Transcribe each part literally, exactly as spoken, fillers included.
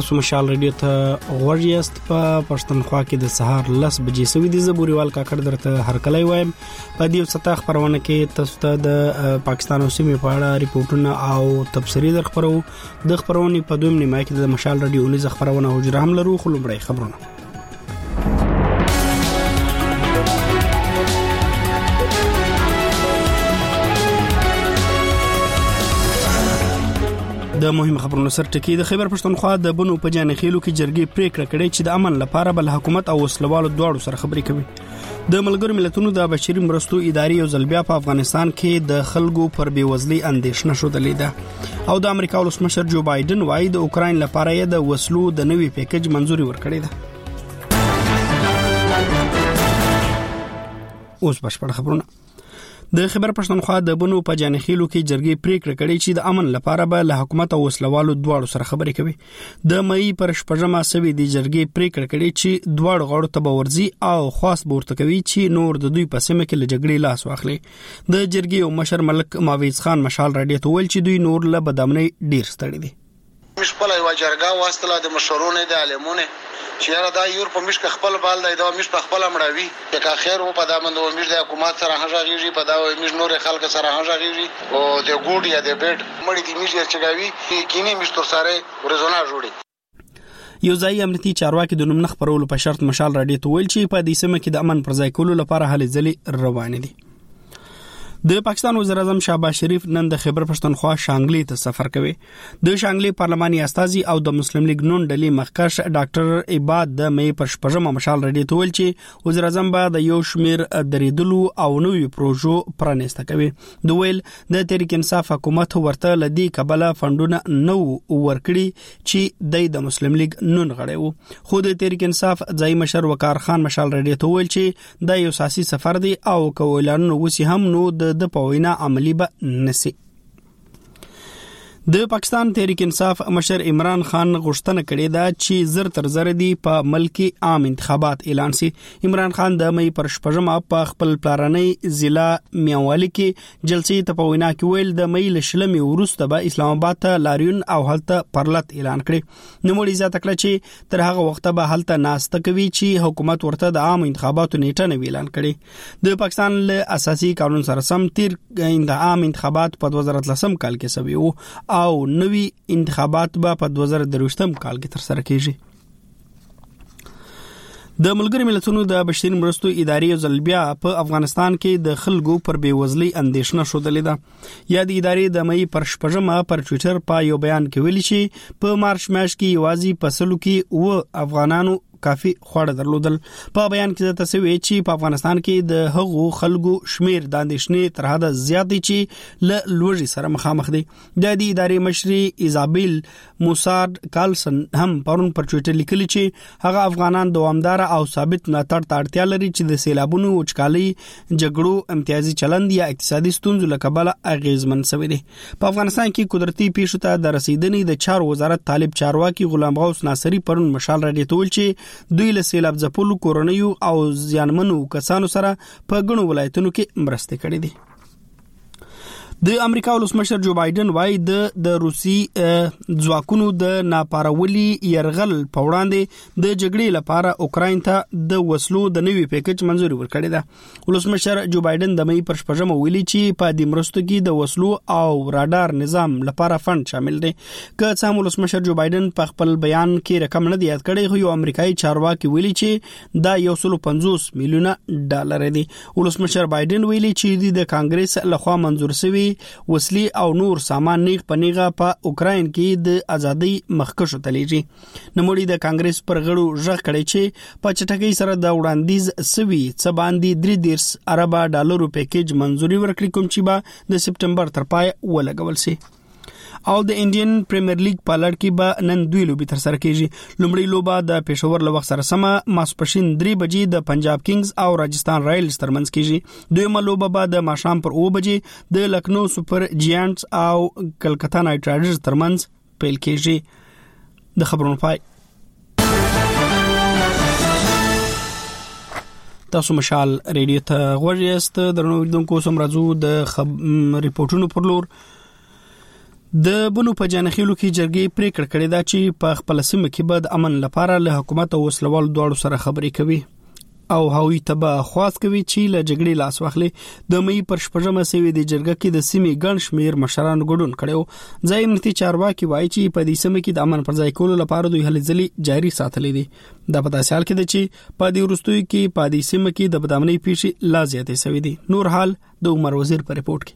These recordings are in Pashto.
تاسو مشال رادیو ته غوږ یاست. په پښتونخوا کې د سهار لس بجې سوي دي. زبوريوال کاکړ درته هرکلی وایم. په دې ستا خبرونه کې تاسو ته د پاکستان او سیمې په اړه ریپورتونه او تبصرې در خبرو. د خبرونې په دویم نیمه کې د مشال رادیو نيز خبرونه حجره هم لرو. خو لومړی خبرونه. د مهم خبرونو سر ټکی. د خیبر پښتونخوا د بنو په جان خېلو کې جرګې پریکړه کړې چې د امن لپاره بل حکومت او وسلوالو دواړو سره خبرې کوي. د ملګرو ملتونو د بشري مرستو ادارې او ځلبیا په افغانستان کې د خلکو پر بیوزلي اندېښنه شودلې ده او د امریکا ولسمشر جو بایدن وايي د اوکراین لپاره یې د وسلو د نوي پیکج منزوري ورکړې ده. اوس بشپړ خبرونه. د خیبر پښتونخوا د بنو په جان خېلو کې جرګې پریکړه کړې چې د امن لپاره به له حکومت او وسلوالو دواړو سره خبرې کوي. د مې پر شپږمه سوي د جرګې پریکړه کړې چې دواړو غړو ته به ورځي او خاص ورته کوي چې نور د دوی په سیمه کې له جګړې لاس واخلي. د جرګې او مشر ملک ماویز خان مشال رادیو ته ویل چې دوی نور له بدامنۍ ډیر ستړي دي. مش په لای وجرګه واستله د مشورونه د علمونه چې یاره دا یور په مشک خپل بال دی دا مش په خپل امړوي که خیر و په دامن و مش د حکومت سره هغه په دا مش نور خلک سره هغه او د ګوډ یا د بیډ مړی دی مش چګاوي کینی مش تر سره ورزونه جوړي. یو ځای امنیتي چارواکي د نوم نخ پرولو په شرط مشال رادیو ته ویل چې په دې سیمه کې د امن پر ځای کولو لپاره هلې ځلې روان دي. د پاکستان وزیر اعظم شهباز شریف نن د خیبر پښتونخوا شانګلي ته سفر کوي. د شانګلي پارلماني استازي او د مسلم لیگ نون ډلې مخکښ ډاکټر عباد د مې پر شپږمه مشال رادیو ته ویل چې وزیر اعظم به د یو شمیر درېدلو او نوې پروژو پرانیسته کوي. د ویل د تحریک انصاف حکومت ورته لدی کبله فندونه نو ورکړي چې د مسلم لیگ نون غړي وو. خو د تحریک انصاف ځای مشر وقار خان مشال رادیو ته ویل چې د یو سیاسي سفر دی او کوولانو وسی هم نو د د پوینا عملی به نسی. د پاکستان تحریک انصاف مشر عمران خان غوښتنه کړې ده چې زر تر زر دی په ملکی عام انتخابات اعلان سي. عمران خان د مې پر شپږمه په خپل پلارنۍ ضلع میاوالی کې جلسې ته په وینا کې ویل د مې لشلمي ورسته به اسلام آباد ته لاریون او هلته پرلط اعلان کړي. نوموړي زیاته کړه چې تر هغه وخت به هلته ناسته کوي چې حکومت ورته د عام انتخاباتو نیټه نه اعلان کړي. د پاکستان له اساسي قانون سره سم تیر د عام انتخابات په دوه زره اتلسم کال کې سوي وو او نوی انتخابات به په دوه زره درویشتم کال کې تر سره کیږي. د ملګرو ملتونو د بشري مرستو ادارې او ځلبیا په افغانستان کې د خلکو پر بیوزلي اندېښنه شودلې ده. یا د ادارې د مې پر شپږمه پر ټوئیټر په یو بیان کې ویلي چې په مارچ میاشت کې یوازې په سلو کې و افغانانو کافي خوړه درلودل. په بیان کې د تسوی چې په افغانستان کې د هغو خلکو شمیر د اندېښنې تر حده زیات دي چې ل لوړی سره مخامخ دي. د دې ادارې مشري ایزابل موساد کالسن هم پرون پر ټوئیټر لیکلي چې هغه افغانان دوامدار او ثابت ملاتړ ته اړتیا لري چې د سیلابونو وچکالي جګړو امتیازي چلند یا اقتصادي ستونزو له کبله اغیزمن شوی دي. په افغانستان کې قدرتي پیښو ته د رسیدنې د چارو وزارت طالب چارواکي غلام غوث ناصری پرون مشال رادیو ته ویل چې دوی له سیلاب ځپلو کورنیو او زیانمنو کسانو سره په ګڼو ولایتونو کې مرسته کړې دي. د امریکا ولسمشر جو بایدن وايي د د روسي ځواکونو د ناپارولي يرغل په وړاندې د جګړې لپاره اوکراین ته د وسلو د نوي پیکج منزوري ورکړې ده. ولسمشر جو بایدن د مې پر شپږمه ویلي چې په دې مرستو کې د وسلو او رادار نظام لپاره فند شامل دي. که څه هم ولسمشر جو بایدن په خپل بیان کې رقم نه دی یاد کړی خو یو امریکایي چارواکي ویلي چې دا یو سل پنځوس میلیونه ډالر دي. ولسمشر بایدن ویلي چې د کانګرس لخوا منزور شوی وسلی او نور سامان نیغ پنیغه په اوکراین کې د ازادي مخکښو تلیږي. نوموړي د کانګرس پر غړو ژغ کړی چې په چټکۍ سره د وړاندیز سوي څه باندې درې دېرش اربه ډالرو پیکج منزوري ورکړي کوم چې به د سپټمبر تر پای ولګول شي. او د انډین پریمیر لیګ په لړ کې به نن دوی لوبي تر سره کیږي. لومړی لوبه د پېښور له وخت سره سمه ماسپښین درې بجې د پنجاب کینګز او راجستان رایلز ترمنځ کیږي. دویمه لوبه به د ماښام پر اوه بجې د لکنو سپر جیانټس او کلکتا نایټ رایډرز ترمنځ پیل کیږي. د خبرونو پای. تاسو مشال ریډیو ته غوږ یاست. درنو اوریدونکو سم راځو د خب... ریپورتونو پر لور. د بنو په جانخیلو کې جرګې پریکړه کړې ده چې په خپل سیمه کې به د امن لپاره له حکومت او وسلوال دواړو سره خبرې کوي او هوی تبا خواست کوي چې له جګړې لاس واخلي. د مې پر شپږمه سوي د جرګه کې د سیمې ګڼ شمیر مشران ګډون کړو. ځای امنیتي چارواکي وایي چې په دې سیمه کې د امن پر ځای کولو لپاره دوی هلې ځلې جاري ساتلې دي. د په داسې حال کې ده چې په دې وروستیو کې په دې سیمه کې د بدامنۍ پیښې لا زیاتې شوې دي. نور حال د عمر وزیر په رپورت کې.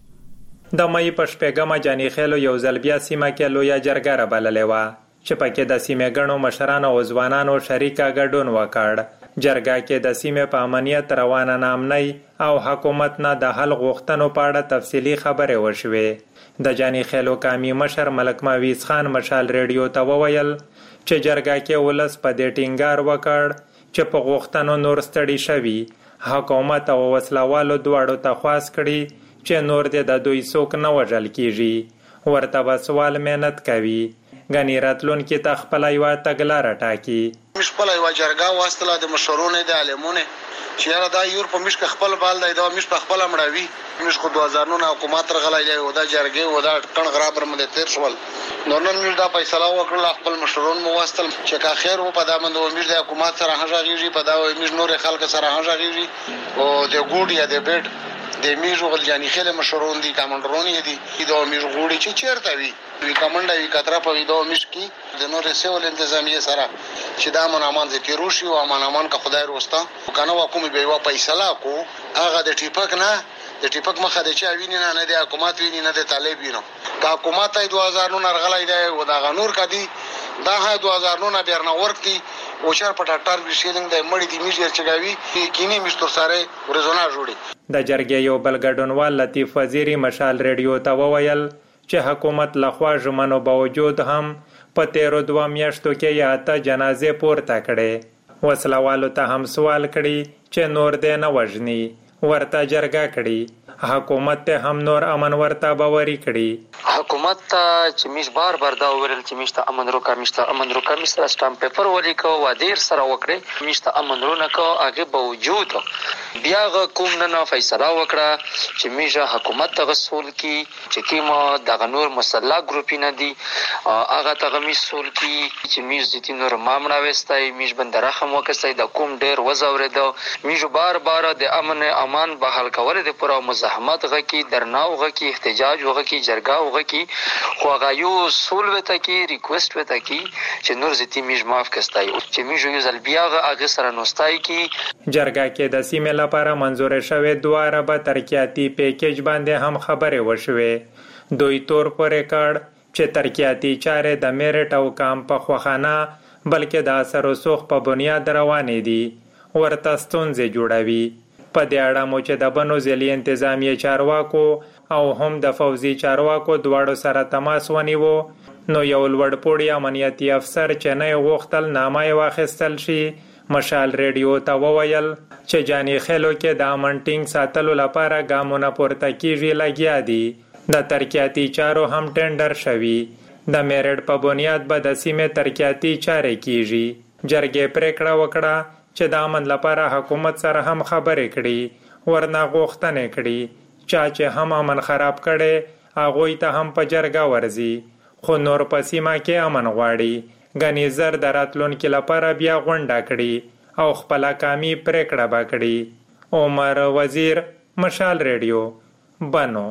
د مې په شپږمه جانخیلو یو ځل بیا سیمه کې لویه جرګه را بللې وه چې پکې د سیمې ګڼو مشرانو او ځوانانو شریکه ګډون وکړ. جرګه کې د سیمې په امنیت، روانه نامنۍ او حکومت نه د حل غوښتنو په اړه تفصیلي خبرې وشوې. د جانخیلو قومي مشر ملک معویز خان مشال ریډیو ته وویل چې جرګه کې ولس په دې ټینګار وکړ چې په غوښتنو نور ستړي شوي. حکومت او وسلوالو دواړو ته خواست کړي چې نور دې د دوی څوک نه وژل کیږي، ورته به سوال محنت کوي. غنی راتلونکي ته خپله یوه تګلاره ټاکي. موږ خپله یوه جرګه واستله د مشرونو د عالمونو چې یاره دا یور په موږ خپل بال دی، دا موږ په خپله مړوي. موږ خو دوه هزار نه حکومت راغلی دی او دا جرګې او دا کڼ غرابر مې تېر شول. نو نن موږ دا فیصله وکړله خپل مشرون مو واستل چې که خیر و په دا باندې موږ د حکومت سره هم غږېږي، په دا موږ نورې خلکو سره هم غږېږي او د ګوډ یا د بیډ د میژو غل جانخیل مشرون دي، کمانډرون دي دا میژ غوړي چې چیرته وي وی کمانډا وی کتره په ویډیو میش کې د نور سیول انتظامیه سره چې دا امن امان ذکر وشي او امن امان کا خدای روستا کنه واکوم به وا فیصله کو هغه د ټیپک نه د ټیپک مخه د چا ویني نه نه د حکومت ویني نه د طالب ویني دا حکومت ای دوه هزار نه رغلای دی او دا غنور کدي دا ه دوه هزار نه بیرنه ورکی او شر پټاټار وشیلنګ د مړی دی میجر چګاوی کینی مستر سره ورزونه جوړي. د جرګې یو بل ګډونوال لطیف وزیری مشال ریډیو ته وویل چې حکومت لخوا ژمنو باوجود هم په تیرو دوه میاشتو کې یا اته جنازې پورته کړې. وسلوالو ته هم سوال کړي چې نور دې نه وژني، ورته جرګه کړي. حکومت ته هم نور امن ورته باوري کړي. حکومت ته چې میش بار بار دا ویل چې میشته امن روکا میشته امن روکا میشته سٹامپ پیپر ولیکو و دیر سره وکړي میشته امن رونه کو هغه باوجود بیا کوم نه فیصله وکړه چې میشه حکومت ته رسول کی چې کیما د غنور مسلح ګروپ نه دی هغه ته مسول کی چې میش د نور مامړه وستای میش بند رحم وکړي د کوم ډیر وزورید میش بار بار د امن امان بحال کول د پوره مزاحمت غکی درناو غکی احتجاج وغکی جرګه وغکی خو هغه یو سول وته کی ریکوست وته کی چې نور زتی میش معاف کستای چې میش یو ځل بیا هغه سره نوستای کی. جرګه کې د سیمې لپاره منزور شوې دوه اربه ترقیاتي پیکیج باندې هم خبرې وشوې. دوی تور پورې کړ چې ترقیاتي چارې د میرټ او کام په خوخانه بلکې د اثر او سوخ په بنیاد روانې دي، ورته ستونزې جوړوي. په دې اړه مو چې د بنو ضلعي انتظامیه چارواکو او هم د فوزي چارواکو دواړو سره تماس ونیو نو یو لوړ پوړی امنیتي افسر چې نه غوښتل نامه یې واخیستل شي مشال ریډیو ته وویل چې جاني خلو کې د امن ټینګ ساتلو لپاره ګامونه پورته کیږي لګیا دي. د ترقیاتي چارو هم ټینډر شوي. د میرټ په بنیاد به د سیمې ترقیاتي چارې کیږي. جرګې پریکړه وکړه چې د امن لپاره حکومت سره هم خبرې کړي، ورنه غوښتنې کړي چا چې هم امن خراب کړي هغوی ته هم په جرګه ورځي، خو نور په سیمه کې امن غواړي. ګنې زر د راتلونکي لپاره بیا غونډه کړي او خپله کامي پریکړه به کړي. عمر وزیر، مشال ریډیو، بنو.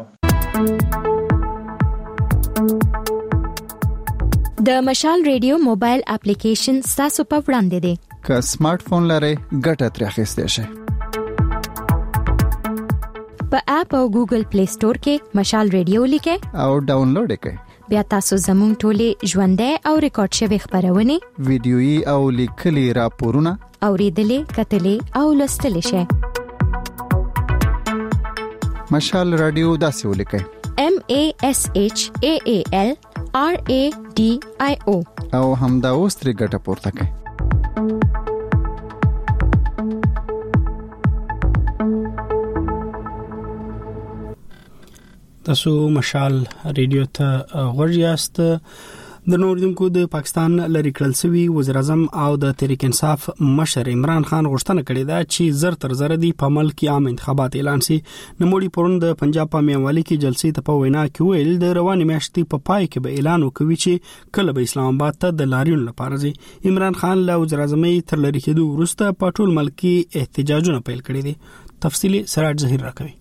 د مشال ریډیو موبایل اپلیکیشن ستاسو په وړاندې دی. که سمارټ فون لرئ ګټه ترې اخیستی شئ. په اپ او ګوګل پلی سٹور کې مشال ریډیو لیکئ او ډاونلوډ یې کړئ. بیا تاسو زموږ ټولې ژوندۍ او ریکارډ شوي خبرونه، ویډیويي او لیکلي راپورونه اوریدلې، کتلې او لوستلې شئ. مشال رادیو داسې ولیکئ: M A S H A A L R A D I O او همدا اوس ترې ګټه پورته کړئ. تاسو مشال ریډیو ته غوږ یاست. د نوردونکو د پاکستان لری کړل سوي وزیر اعظم او د تحریک انصاف مشر عمران خان غوښتنه کړې ده چې زر تر زر دی په ملک کې عام انتخابات اعلان شي. نوموړي پرون د پنجاب په میوالي کې جلسې ته په وینا کې ویل د رواني میاشتې په پای کې به اعلان وکوي چې کله به اسلام آباد ته د لاریون لپاره ځي. عمران خان له وزیر اعظم تر لری کېدو وروسته په ټول ملک کې احتجاجونه پیل کړي دي. تفصیلی سراج ظهیر راکوي.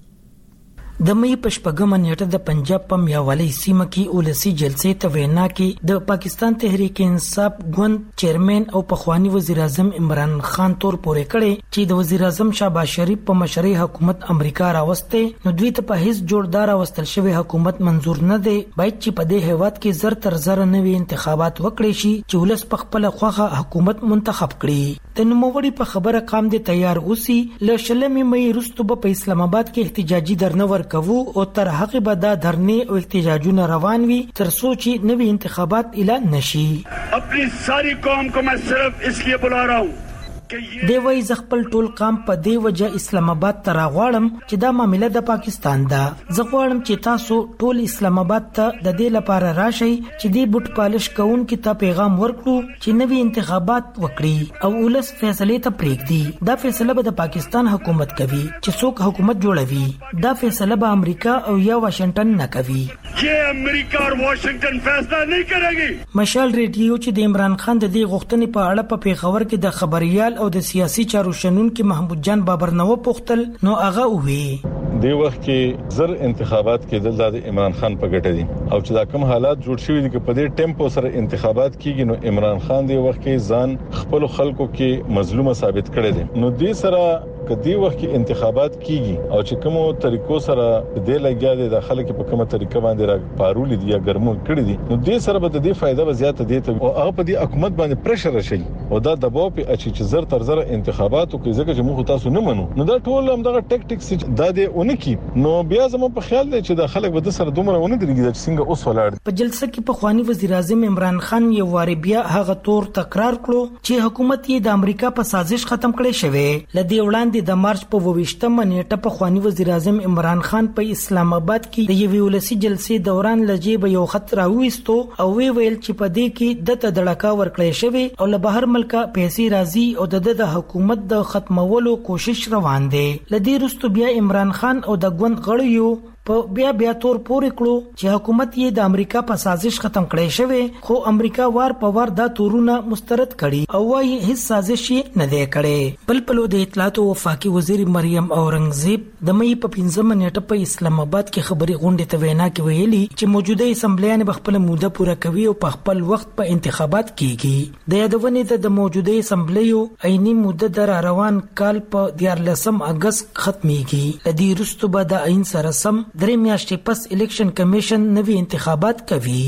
د مې پشپګم نیټه د پنجاب په میاوالی سیمه کې اولسی جلسې ته وینا کې د پاکستان تحریک انصاف ګوند چیرمن او پخوانی وزیر اعظم عمران خان تور پورې کړي چې د وزیر اعظم شهباز شریف په مشرۍ حکومت امریکا راوسته نو دوی ته په هیڅ جوړدار واستل شوی حکومت منزور نه دی، باید چې په دې هیواد کې زر تر زر نوي انتخابات وکړي شي چې ولس په خپل خوخه حکومت منتخب کړي. د نوموړي په خبره قام دي تیار اوسي ل شلمې مې رستو په اسلام آباد کې احتجاجي درنور کوو او تر هغه به دا دھرنې او احتجاجونه روان وي تر څو چې نوي انتخابات اعلان نشي. اپنی ساری قوم کو میں صرف اس لیے بلا رہا ہوں دی وای ز خپل ټول قام په دی وجه اسلام آباد ته راغواړم چې دا معاملې د پاکستان ده. زه غواړم چې تاسو ټول اسلام آباد ته د دې لپاره راشئ چې دی بوت پالش کوون کې ته پیغام ورکړو چې نوي انتخابات وکړي او ولس فیصله ته پریږدي. دا فیصله به د پاکستان حکومت کوي چې څوک حکومت جوړوي. دا فیصله به امریکا او یا واشنگټن نه کوي. یہ امریکا اور واشنگټن فیصله نه کوي. مشال ریډیو چې د عمران خان د دې غوښتنې په اړه په پیښور کې د خبريال او د سیاسي چارو شنونکو محمود جان بابر نو پوښتل نو هغه وی دی وخت کې زر انتخابات کې د عمران خان په ګټه دي او چې دا کوم حالات جوړ شوي دي چې په دې ټیمپو سره انتخابات کیږي نو عمران خان دی وخت کې ځان خپل خلکو کې مظلومه ثابت کړي دي. نو دې سره کدی وخت کې انتخابات کیږي او چې کومو طریقو سره د لګیا دي د خلکو په کومه طریقه باندې را پارول دي یا ګرمون کړي دي نو دې سره به د دې فائدہ به زیاته دي ته او هغه په دې حکومت باندې پریشر راشي او دا دباو په اچي چې زر تر زر انتخابات او کې ځکه چې موږ تاسو نه منو نو دا ټول هم دغه ټیکټکس دا دې اونکي نو بیا زموږ په خیال دی چې د خلک به د سره دومره ونه درېږي چې څنګه اوس ولاړ. په جلسه کې په خواني وزیر اعظم عمران خان یو واری بیا هغه تور تکرار کړو چې حکومت یې د امریکا په سازش ختم کړي شوی. لدی وړاندې د مارچ په ویشتمه نیټه په خواني وزیر اعظم عمران خان په اسلام آباد کې د یوې ولسی جلسې دوران لجیب یو خط راوېستو او وی ویل چې په دې کې د تدړکا ورکړې شوی او له بهر ملکه پیسې راځي او د د حکومت د ختمولو کوشش روان دی. لدی رستو بیا عمران خان او د ګوند غړیو په بیا بیا تور پورې کړو چې حکومت یې د امریکا په سازش ختم کړي شوی خو امریکا وار په وار دا تورونه مسترد کړي او وايي هیڅ سازش نه دی کړي. بل په د اطلاعات او وفاقي وزیر مریم اورنګزیب د مې په پنځمه نیټه په اسلام آباد کې خبري غونډه ته وینا کې ویلي چې موجوده اسمبلیان به خپل موده پوره کوي او په خپل وخت په انتخابات کیږي. د یادونې د موجوده اسمبلیو عیني موده در روان کال په دیارلسم اگست ختميږي. د دې وروسته به د عین سره سم درې میاشتې پس الیکشن کمیشن نوي انتخابات کوي.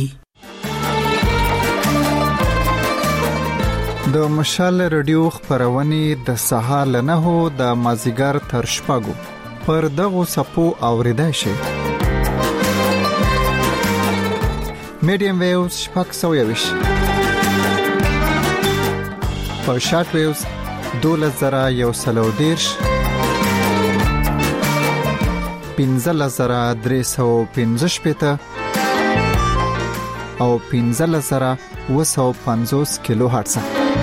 د مشال رادیو خبرونه د سهار نه هو د مازیګر تر شپږو پر دغه سپو اوریدای شي. میډیم ویوز شپږ سوه یوش په شارټ ویوز دولس زره یو سلو دیرش پنځه زره درې سوه پنځه شپېته او پنځه زره اوه سوه پنځوس کیلو هرتز.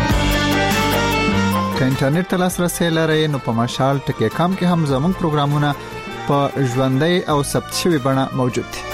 که انټرنیټ ته لاسرسی لرئ نو په مشال ټکی کام کې هم زموږ پروګرامونه په ژوندۍ او ثبت شوي بڼه موجود دي.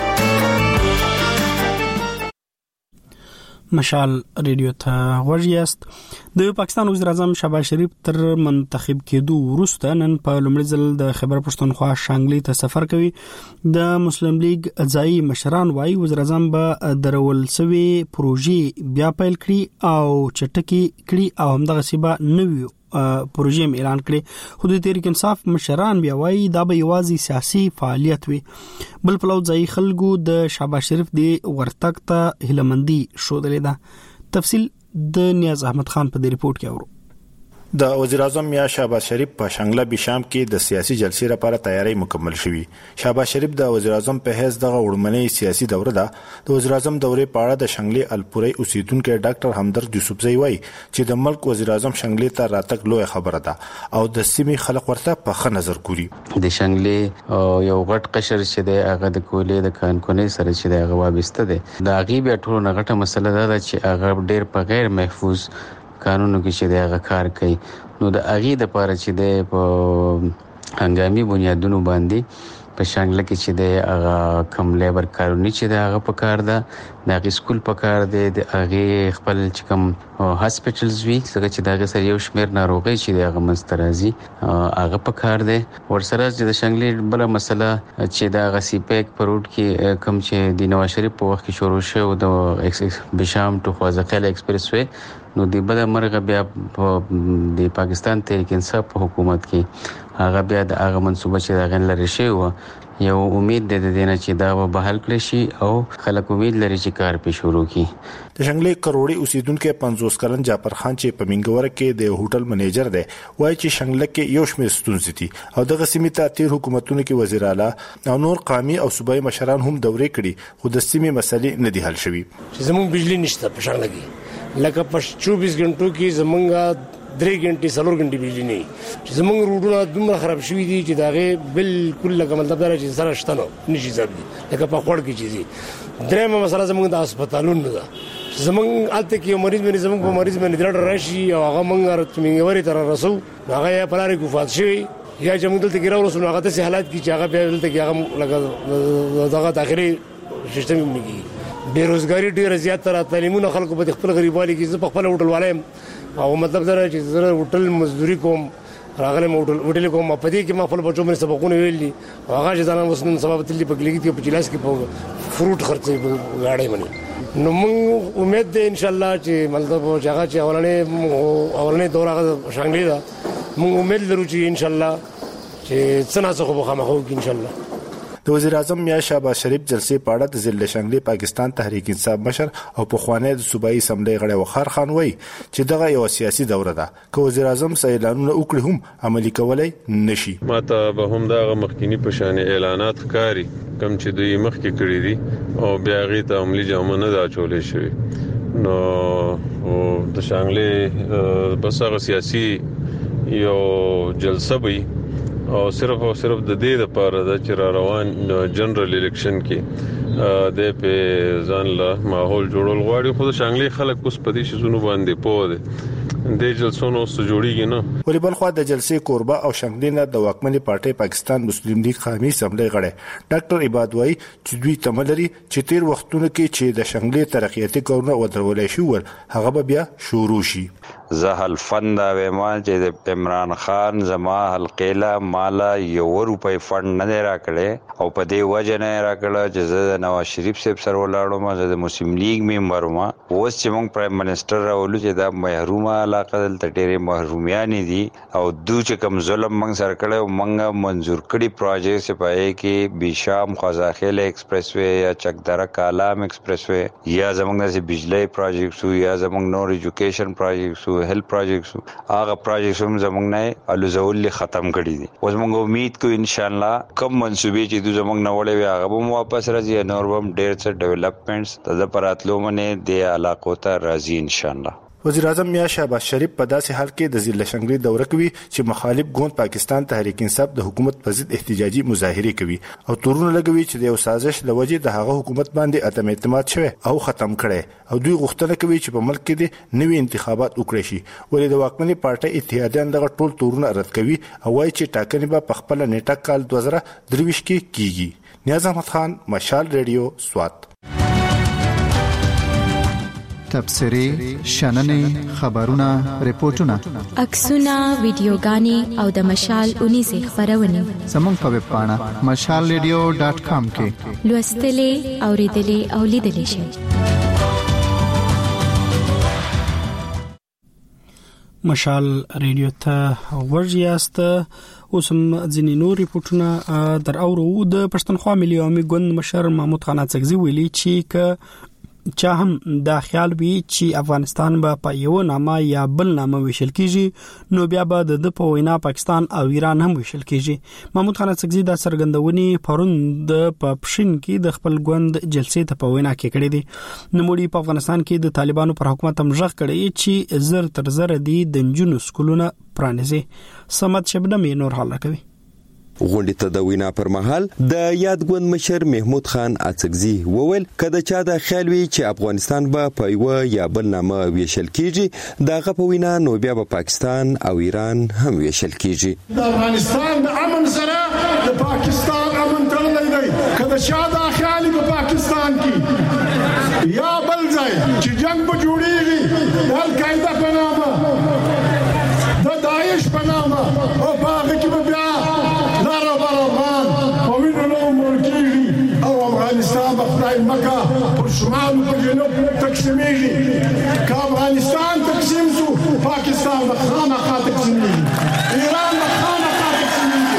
مشال ریډیو ته غوږیاست. د پاکستان وزیر اعظم شهباز شریف تر منتخب کېدو وروسته نن په لومړي ځل د خیبر پښتونخوا شانګلې ته سفر کوي. د مسلم لیگ ځایي مشران وايي وزیر اعظم به درول سوي پروژې بیا پیل کړي او چټکي کړي او همدغه سیبه نوي پروژې اعلان کړي. خو د تحریک انصاف مشران بیا وايي دا به یوازې سیاسي فعالیت وي. بل پلو ځایي خلکو د شهباز شریف دی ورتګ ته هیلمندي شودلې ده. تفصیل د نیاز احمد خان په دې ریپورت کې اورو. د وزیر اعظم یا شهباز شریف په شانګله بشام کې د سیاسي جلسې لپاره تیاری مکمل شوی. شهباز شریف د وزیر اعظم په حیث دغه وړمنۍ سیاسي دوره ده. د وزیر اعظم دورې په اړه د شانګلې الپوري اوسیدونکو ډاکټر همدرد یوسفزئی وایي چې د ملک وزیر اعظم شانګلې ته راتګ لوی خبره ده او د سیمې خلک ورته په ښه نظر ګوري. د شانګلې یو غټ قشر چې د هغه د کولې د کانکونې سره چې د هغه وابسته ده د هغه بیا ټول غټه مسله ده چې هغه ډېر په غیر محفوظ قانونو کې چې د هغه کار کوي. نو د هغې دپاره چې د په هنګامي بنیادونو باندې په شانګله کې چې د هغه کم لیبر کارونی چې د هغه په کار ده د هغې سکول په کار دی د هغې خپل چې کوم هاسپیټلز وي ځکه چې د هغې سره یو شمېر ناروغۍ چې د هغه منځته راځي هغه په کار دی. ورسره چې د شانګلې بله مسله چې د هغه سیپیک په روډ کې کوم چې د نواز شریف په وخت کې شروع شوی د بشام ټو خوازقیل ایکسپریس وی نو د بده مرغه بیا د پاکستان تحریک انصاف په حکومت کې هغه بیا د هغه منصوبه چې د هغې لرې شوی وه یو امید دی د دې نه چې دا به بحال کړی شي او خلک امید لري چې کار پې شروع کړي. د شانګلې کروړې اوسیدونکو پنځوس کلن جعفر خان چې په منګوره کې د هوټل منیجر دی وایي چې شانګله کې یو شمېر ستونزې دي او دغه سیمې ته تیر حکومتونو کې وزیر اعلی او نور قومي او صوبایي مشران هم دورې کړي خو د سیمې مسلې نه دي حل شوي. چې زموږ بجلی نشته په شانګله کې لکه په چوبیس غنټو کې زمونږ درې غنټې څلور غنټې بجلی نه چې زمونږ روډونه دومره خراب شوي دي چې د هغې بالکل لکه مطلب دا چې سره شته نه نشي ضبط دي لکه په خوړ کې چې دي. درېیمه مسله زمونږ د هسپتالونو ده چې زمونږ هلته کې یو مریض باندې زمونږ په مریض باندې درډ راشي او هغه موږ منګورې ته رارسو هغه یا په لارې کې وفات شوی یا چې موږ دلته کې راورسو نو هغه داسې حالات کې چې هغه بیا دلته کې هغه لکه دغه داخلي سیستم کې کېږي. بیروزګاري ډېره زیاته را تعلیمونه خلکو په خپل غریبوالي کې زه په خپله هوټل والا یم او مطلب دا چې زه هوټل مزدوري کوم راغلم هوټل هوټل کوم په دې کې ما خپل بچو باندې سبقونه ویل دي هغه چې ځان اوس نن سبا تللی په کلیګ کې په چلاس کې په فروټ خرڅې په غاړې باندې نو موږ امید ده ان شاء الله چې مطلب چې هغه چې اولنې اولنې دوره هغه شانګلې ده موږ امید لرو چې ان شاء الله چې څنګه څه خو خامخو کې ان شاء الله. د وزیر اعظم یا شهباز شریف جلسې په اړه د ضلع شانګلې پاکستان تحریک انصاف مشر او پخوانی د صوبایي اسمبلی غړی وقار خان وایي چې دغه یو سیاسي دوره ده که وزیر اعظم اعلانونه وکړي هم عملي کولای نشي. ماته به هم دغه مخکینی په شان اعلانات ښکاري کم چې دوی مخکې کړی دي او بیا هغې ته عملي جامه نه ده اچولی شوې نو د شانګلې بس هغه سیاسي یو جلسه وي او صرف او صرف د دې لپاره د چر روان جنرال الیکشن کې د په ځان له ماحول جوړول غواړي خو د شانګلې خلک اوس په دې شزونو باندې پوه دي د جلسونو سره جوړیږي نه. ولې بل خو د جلسې کوربه او شانګلې نه د واکمنې پارټۍ پاکستان مسلم لیگ قومي اسمبلی غړی ډاکټر عباد وایي چې دوی تملري چې تیر وختونو کې چې د شانګلې ترقیاتي کارونه ودرولای شو ول هغه به بیا شروع شي. زه حلفند ویما چې د عمران خان زما حلقېله مالا یو روپۍ فند نه دی راکړی او په دې وجه نه راکړه چې زه د نواز شریف صاحب سره ولاړم زه د مسلم لیگ ممبر وم اوس چې موږ پرایم منسټر راولو چې دا محرومه علاقه دلته ډېرې محرومیانې دي او دوی چې کوم ظلم موږ سره کړی موږ منظور کړي پروجیکټ چې په هغې کې بشام خوازاخیل ایکسپریس وی یا چکدره کالام ایکسپریس وی یا زموږ داسې بجلی پروجیکټس یا زموږ نور ایجوکیشن پروجیکټس هیلث پروجیکټس هغه پروجیکټس هم زموږ نه الوزول ختم کړي دي. اوس موږ امید کوو ان شاء الله کوم منصوبې چې دوی زموږ نه وړې وي هغه به واپس راځي نور هم ډېر څه ډیولپمنټس د پراتلو منې د علاقو ته راځي ان شاء الله. وزیر اعظم یا شهباز شریف په داسې حال کې د ضلع شانګلې دوره کوي چې مخالف ګوند پاکستان تحریک انصاف د حکومت په ضد احتجاجي مظاهره کوي او تورونه لګوي چې د یو سازش لوجې د هغه حکومت باندې عدم اعتماد شوی او ختم کړي او دوی غوښتنه کوي چې په ملک کې د نوي انتخابات وکړي شي. ولې د واکمنې پارټۍ اتحادیان دغه ټول تورونه رد کوي او وايي چې ټاکنې به په خپل نیټه کال دوه زره درویشت کې کیږي. نیاز احمد خان، مشال ریډیو، سوات. تبصری، شننې، خبرونه، ریپورتونه، عکسونه، ویډیوګانې او د مشال اونیزه خبرونه زموږ په ویب پاڼه مشال ریډیو ډاټ کام کې لوستلې، اوریدلې او لیدلې شئ. مشال ریډیو ته ورجیاست. اوس هم ځینې نور ریپورتونه در اورو. د پښتونخوا ملي عوامي ګوند مشر محمود خان اڅکزي ویلي چې ک چا هم دا خیال وی چې افغانستان به په یو نامه یا بل نامه ویشل کیږي نو بیا به د په وینا پاکستان او ایران هم ویشل کیږي. محمود خان اڅکزي دا سرګندونی پرون د پپشین کې د خپل ګوند جلسې ته په وینا کې کړې دي. نوموړي په افغانستان کې د طالبانو پر حکومت هم ژغ کړی چې زر تر زر دي د نجونو سکولونه پرانیزي. سمت شبنم نور حال کوي. غونډې ته د وینا پر مهال د یاد ګوند مشر محمود خان اڅکزي وویل کله چې دا خیال وی چې افغانستان به په یو یا بل نامه ویشل کیږي دغه په وینا نو بیا به پاکستان او ایران هم ویشل کیږي. د افغانستان د امن سره د پاکستان امن تړلی دی. کله چې دا خیال په پاکستان کې یا بل ځای چې جنگ به جوړیږي د القاعده په نامه د داعش په نامه او هغه کې به بیا افغانستان بخدای مکه پر شمال و جنوب تقسیمیږي. که افغانستان تقسیم شو پاکستان بخامخا تقسیمیږي، ایران بخامخا تقسیمیږي.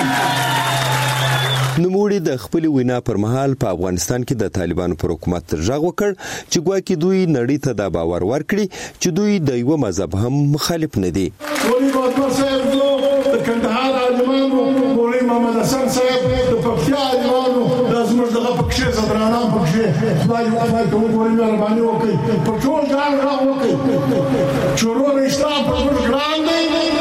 نوموړي د خپل وینا پر مهال په افغانستان کې د طالبانو پر حکومت ژغ وکړ چې ګواکې دوی نړۍ ته دا باور ورکړي چې دوی د یو مذهب هم مخالف نه دي. ولې بابا صاحب د کندهار عالمانو مولوي محمد حسن صاحب د پکتیا عالمانو زموږ دغه پکښې زبرانان پکښې خدای خدای ته وګورئ مهرباني وکړئ په ټول ګران را وکړئ چې ورور اسلام پر موږ ګران دی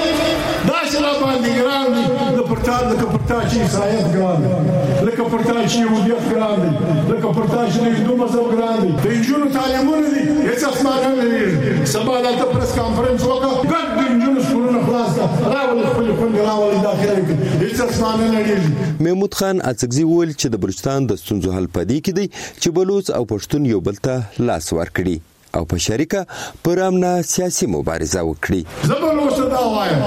داسې را باندې ګران دی د پرتا لکه پرتا چې عیسایت ګران دی لکه پرتا چې یهودیت ګران دی لکه پرتا چې د هندو مذهب ګران دی. د نجونو تعلیمونه دي هېڅ اسمانه نه لري. سبا دلته پریس کانفرنس وکړه ګډ د نجونو سکولونه خلاص کړه راولئ خپلې خویندې راولئ داخله کړئ هېڅ اسمانه نه لري. محمود خان اڅکزي وویل چې د بلوچستان د ستونزو حل پدې کې دی چې بلوچ او پښتون یو بل ته لاس ورکړي او په شریکه پر امن سیاسي مبارزه وکړي. زه به نو دا وایم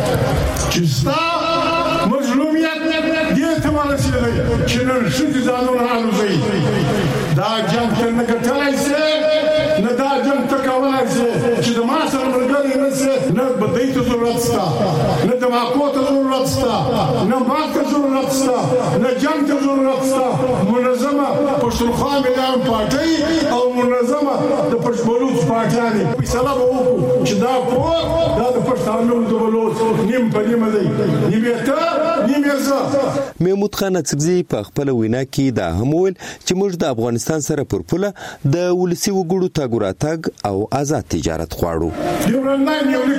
چې ستا مظلومیت دې ته ورسېدی چې نن ښځې ځانونه الوځوي. دا جنګ ته نه ګټلی سې نه دا جنګ ته کولی سې چې د ما سره ملګری نه سې. نه بدۍ ته ضرورت شته، نه دماکو ته ضرورت شته، نه مال ته ضرورت شته، نه جنګ ته ضرورت شته. منظمه پښتونخوا میدان پارټۍ او منظمه د پښتون پارټیانې فیصله به وکړو چې دا کور دا د پښتانه د بلوچ نیم په نیمه دی، نیم یې ته نیم یې زه. محمود خان اڅکزي په خپل وینا کې دا هم ویل چې موږ د افغانستان سره پر پوله د ولسي وګړو تګ راتګ او آزاد تجارت غواړو. ډیورنډ لاین یو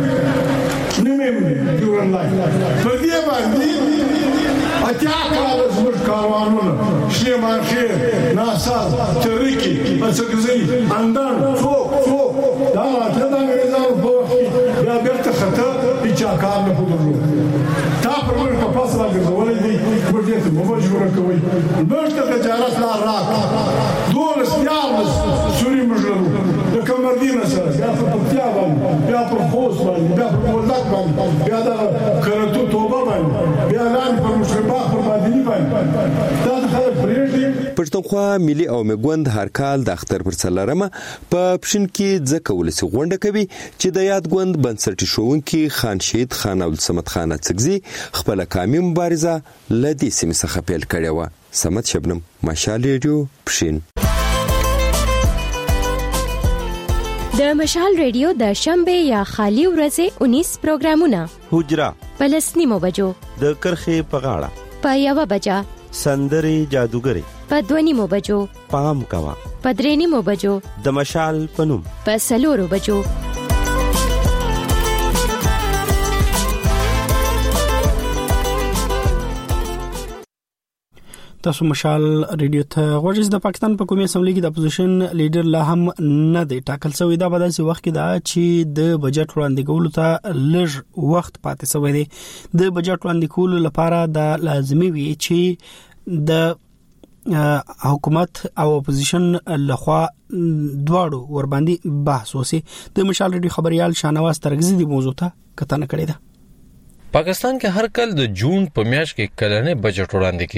لیکل نیمه ډیورنډ لاین په دې باندې اتیا کاله زموږ کاروانونه شنې مارخې ناساز ترکي اڅکزي اندان څوک څوک دا ته د انګریزانو په وخت کې بیا بیرته خطه هیچا کار نه پدرلو. تا پر موږ په پاس راګرځولی دی موږ دې ته مجبوره کوئ. موږ ته تجارت لار راکړه دولس دیارلس سوري موږ لرو د کمردینه سره بیا په پکتیا باندې بیا پر خوست باندې بیا پر بولدک باندې بیا د کرتو توبه باندې بیا لاندې پر مشرباغ پر مادني باندې دا د خلک پرېږدي. پښتونخوا ملي او مګوند هر کال د اختر پر څلرمه په پښین کې ځکه ولسي غونډه کوي چې د یاد ګوند بنسټي ښوونکي خان شهید خان عبدالصمد خان اڅکزي خپل قامي مبارزه له دې سیمې څخه پیل کړې وه. سمت شبنم، مشال ریډیو، پښین. د مشال ریډیو د شنبه یا خالی ورځې انیس پروګرامونه حجرا پلسنیمو بجو د کرخې په غاړه په یو بجا سندري جادوګري په دونیمو بجو پام کوا په درېنیمو بجو د مشال پنوم په سلورو بجو. تاسو مشال ریډیو ته غوږی. د پاکستان په قومي اسمبلی کې د اپوزیشن لیډر لا هم نه دی ټاکل شوی. دا په داسې وخت کې دا چې د بجټ وړاندې کولو ته لږ وخت پاتې شوی دی. د بجټ وړاندې کولو لپاره دا لازمي وي چې د حکومت او اپوزیشن لخوا دواړو ور باندې بحث وسی. د مشال ریډیو خبريال شاهنواز ترغزي د موضوع ته کتنه کړې ده. پاکستان کې هر کال د جون په میاشت کې کلنې بجټ وړاندې کیږي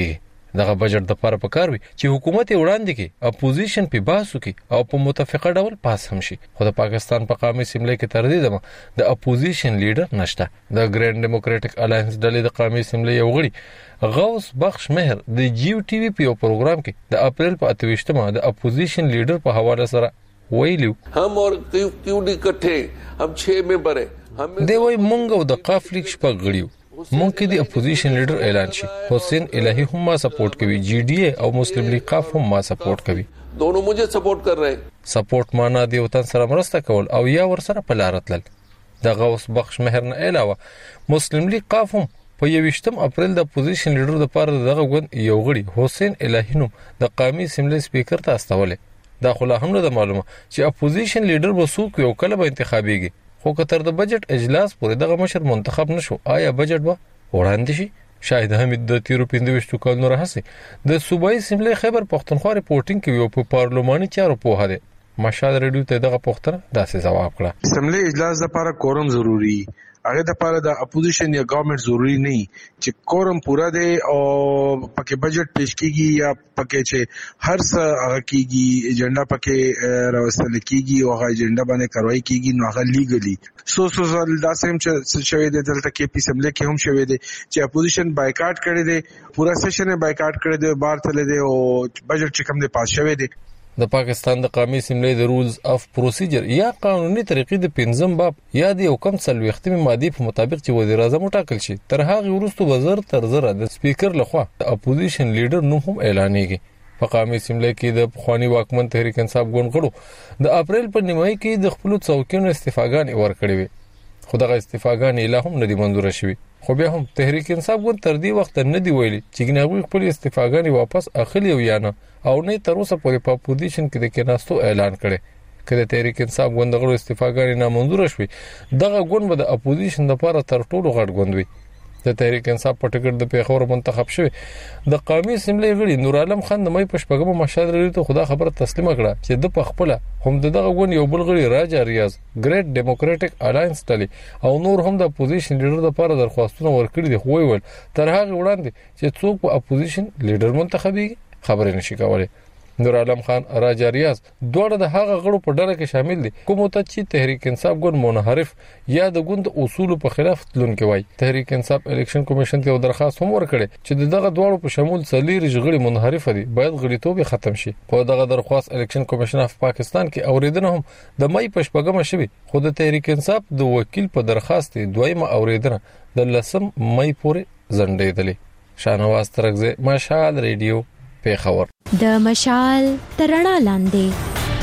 دغه بجټ د لپاره پکار وي چې حکومت وړاندې کې اپوزیشن په باسو کې او په متفقه ډول پاس هم شي. خو د پاکستان په قومي اسمبلی کې تر دې دمه د اپوزیشن لیډر نشته. د ګرینډ ډیموکراټک الاینس ډلې د قومي اسمبلی یو غړي غوث بخش مهر د جیو ټي وی په پروګرام کې د اپریل په اتویشتمه د اپوزیشن لیډر په حواله سره ویلو هم اور کیو ډی کټه هم چھ ممبر هم دی وای مونږ د قافلیک شپږ غړیو مونږ کې د اپوزیشن لیډر اعلان شي. حسین الہی هم ما سپورټ کوي، جی ڈی اے او مسلم لیگ قاف هم ما سپورټ کوي. دونوں مجھے سپورٹ کر رہے ہیں. سپورټ معنا دی وطن سره مرسته کول او یا ور سره پلارتل. د غوث بخش مهر نه علاوه مسلم لیگ قاف هم په یوشتم اپریل د اپوزیشن لیډر د پاره دغه غون یو غړي حسین الہی نوم د قومي اسمبلی سپیکر ته استوله. دا خلا هم نه معلومه چې اپوزیشن لیډر وسوک یو کله به انتخابيږي. خو کتر د بجټ اجلاس پورې دغه مشر منتخب نشو، آیا بجټ به وړاندې شي؟ شاهد حمید د تیرو پنځه کال راهسي د صوبایي اسمبلی خیبر پختونخوا ریپورتینګ کوي په پارلماني چارو په هده مشال ریډیو ته دغه پختنه داسې جواب کړه. اسمبلی اجلاس لپاره کورم ضروری، هغه د لپاره د اپوزیشن یا گورنمنت ضروری نه چې کورم پورا دی او پکې بجټ پیش کیږي یا پکې چې هر څه هغه کیږي ایجنډا پکې راوستل کیږي او هغه ایجنډا باندې کاروایی کیږي نو هغه لیګلی سو سو ځل داسې هم چې شوی دی دلته کې پی اسمبلی کې هم شوی دی چې اپوزیشن بایکاټ کړی دی، پورا سیشن بایکاټ کړی دی، بار تل دی او بجټ چې کوم دی پاس شوی دی. د پاکستان د قومي اسمبلی د رولز اف پروسیجر یا قانوني طریقې د پنځم باب یا د حکم څلوېښتمې ماده په مطابق چې وزیر اعظم وټاکل شي تر هغه وروسته وزیر تر زره د سپیکر لخوا د اپوزیشن لیډر نوم هم اعلانېږي. په قومي اسمبلی کې د پخوانی واکمن تحریک انصاف ګوند غړو د اپریل په نیمایي کې د خپل څوکیونو استعفاګانې ورکړې وي، خو دغه استعفاګانې لا هم نه دي منظور شوي. خو بیا هم تحریک انصاف ګوند تر دې وخت نه دی ویلي چې ګناوي خپل استعفاګانې واپس اخلي او یا نه، او نه تر اوسه پورې په اپوزیشن کې د کېناستو اعلان کړي. کله تحریک انصاف ګوند غړو استعفاګانې نامنظور شوي دغه ګوند به د اپوزیشن لپاره تر ټولو غټ ګوند وي. د تحریک انصاف په ټکر د پیښور منتخب شوی د قومي اسمبلی غړي نور عالم خان د مې په شپږمه مشهد لري ته خدا خبره تسلیمه کړه چې د پخپله هم دغه غون یو بل غړي راجا ریاض ګریټ ډیموکراټک الاینس ډلې او نور هم د اپوزیشن لیډر لپاره درخواستونه ورکړي دي، خو ویل تر هغه وړاندې چې څوک په اپوزیشن لیډر منتخبيږي خبرې نشي کولای. نور عالم خان راجا ریاض دوړه د هغه غړو په ډله کې شامل دي کوم ته چې تحریک انصاف ګوند منحرف یا د ګوند اصول په خلاف تلونکي وای. تحریک انصاف الیکشن کمیشن ته درخواست هم ورکړي چې دغه دوړو په شمول څلیر غړي منحرف دي باید غړیتوب ختم شي. په دغه درخواست الیکشن کمیشن اف پاکستان کې اوریدنه هم د مې په شپږمه شوی، خو د تحریک انصاف د وکیل په درخواست دویمه اوریدنه د لسم مې پورې ځنډېدلې. شاهنواز ترغزه، مشال ریډیو، پیښور. د مشال ترڼا لاندې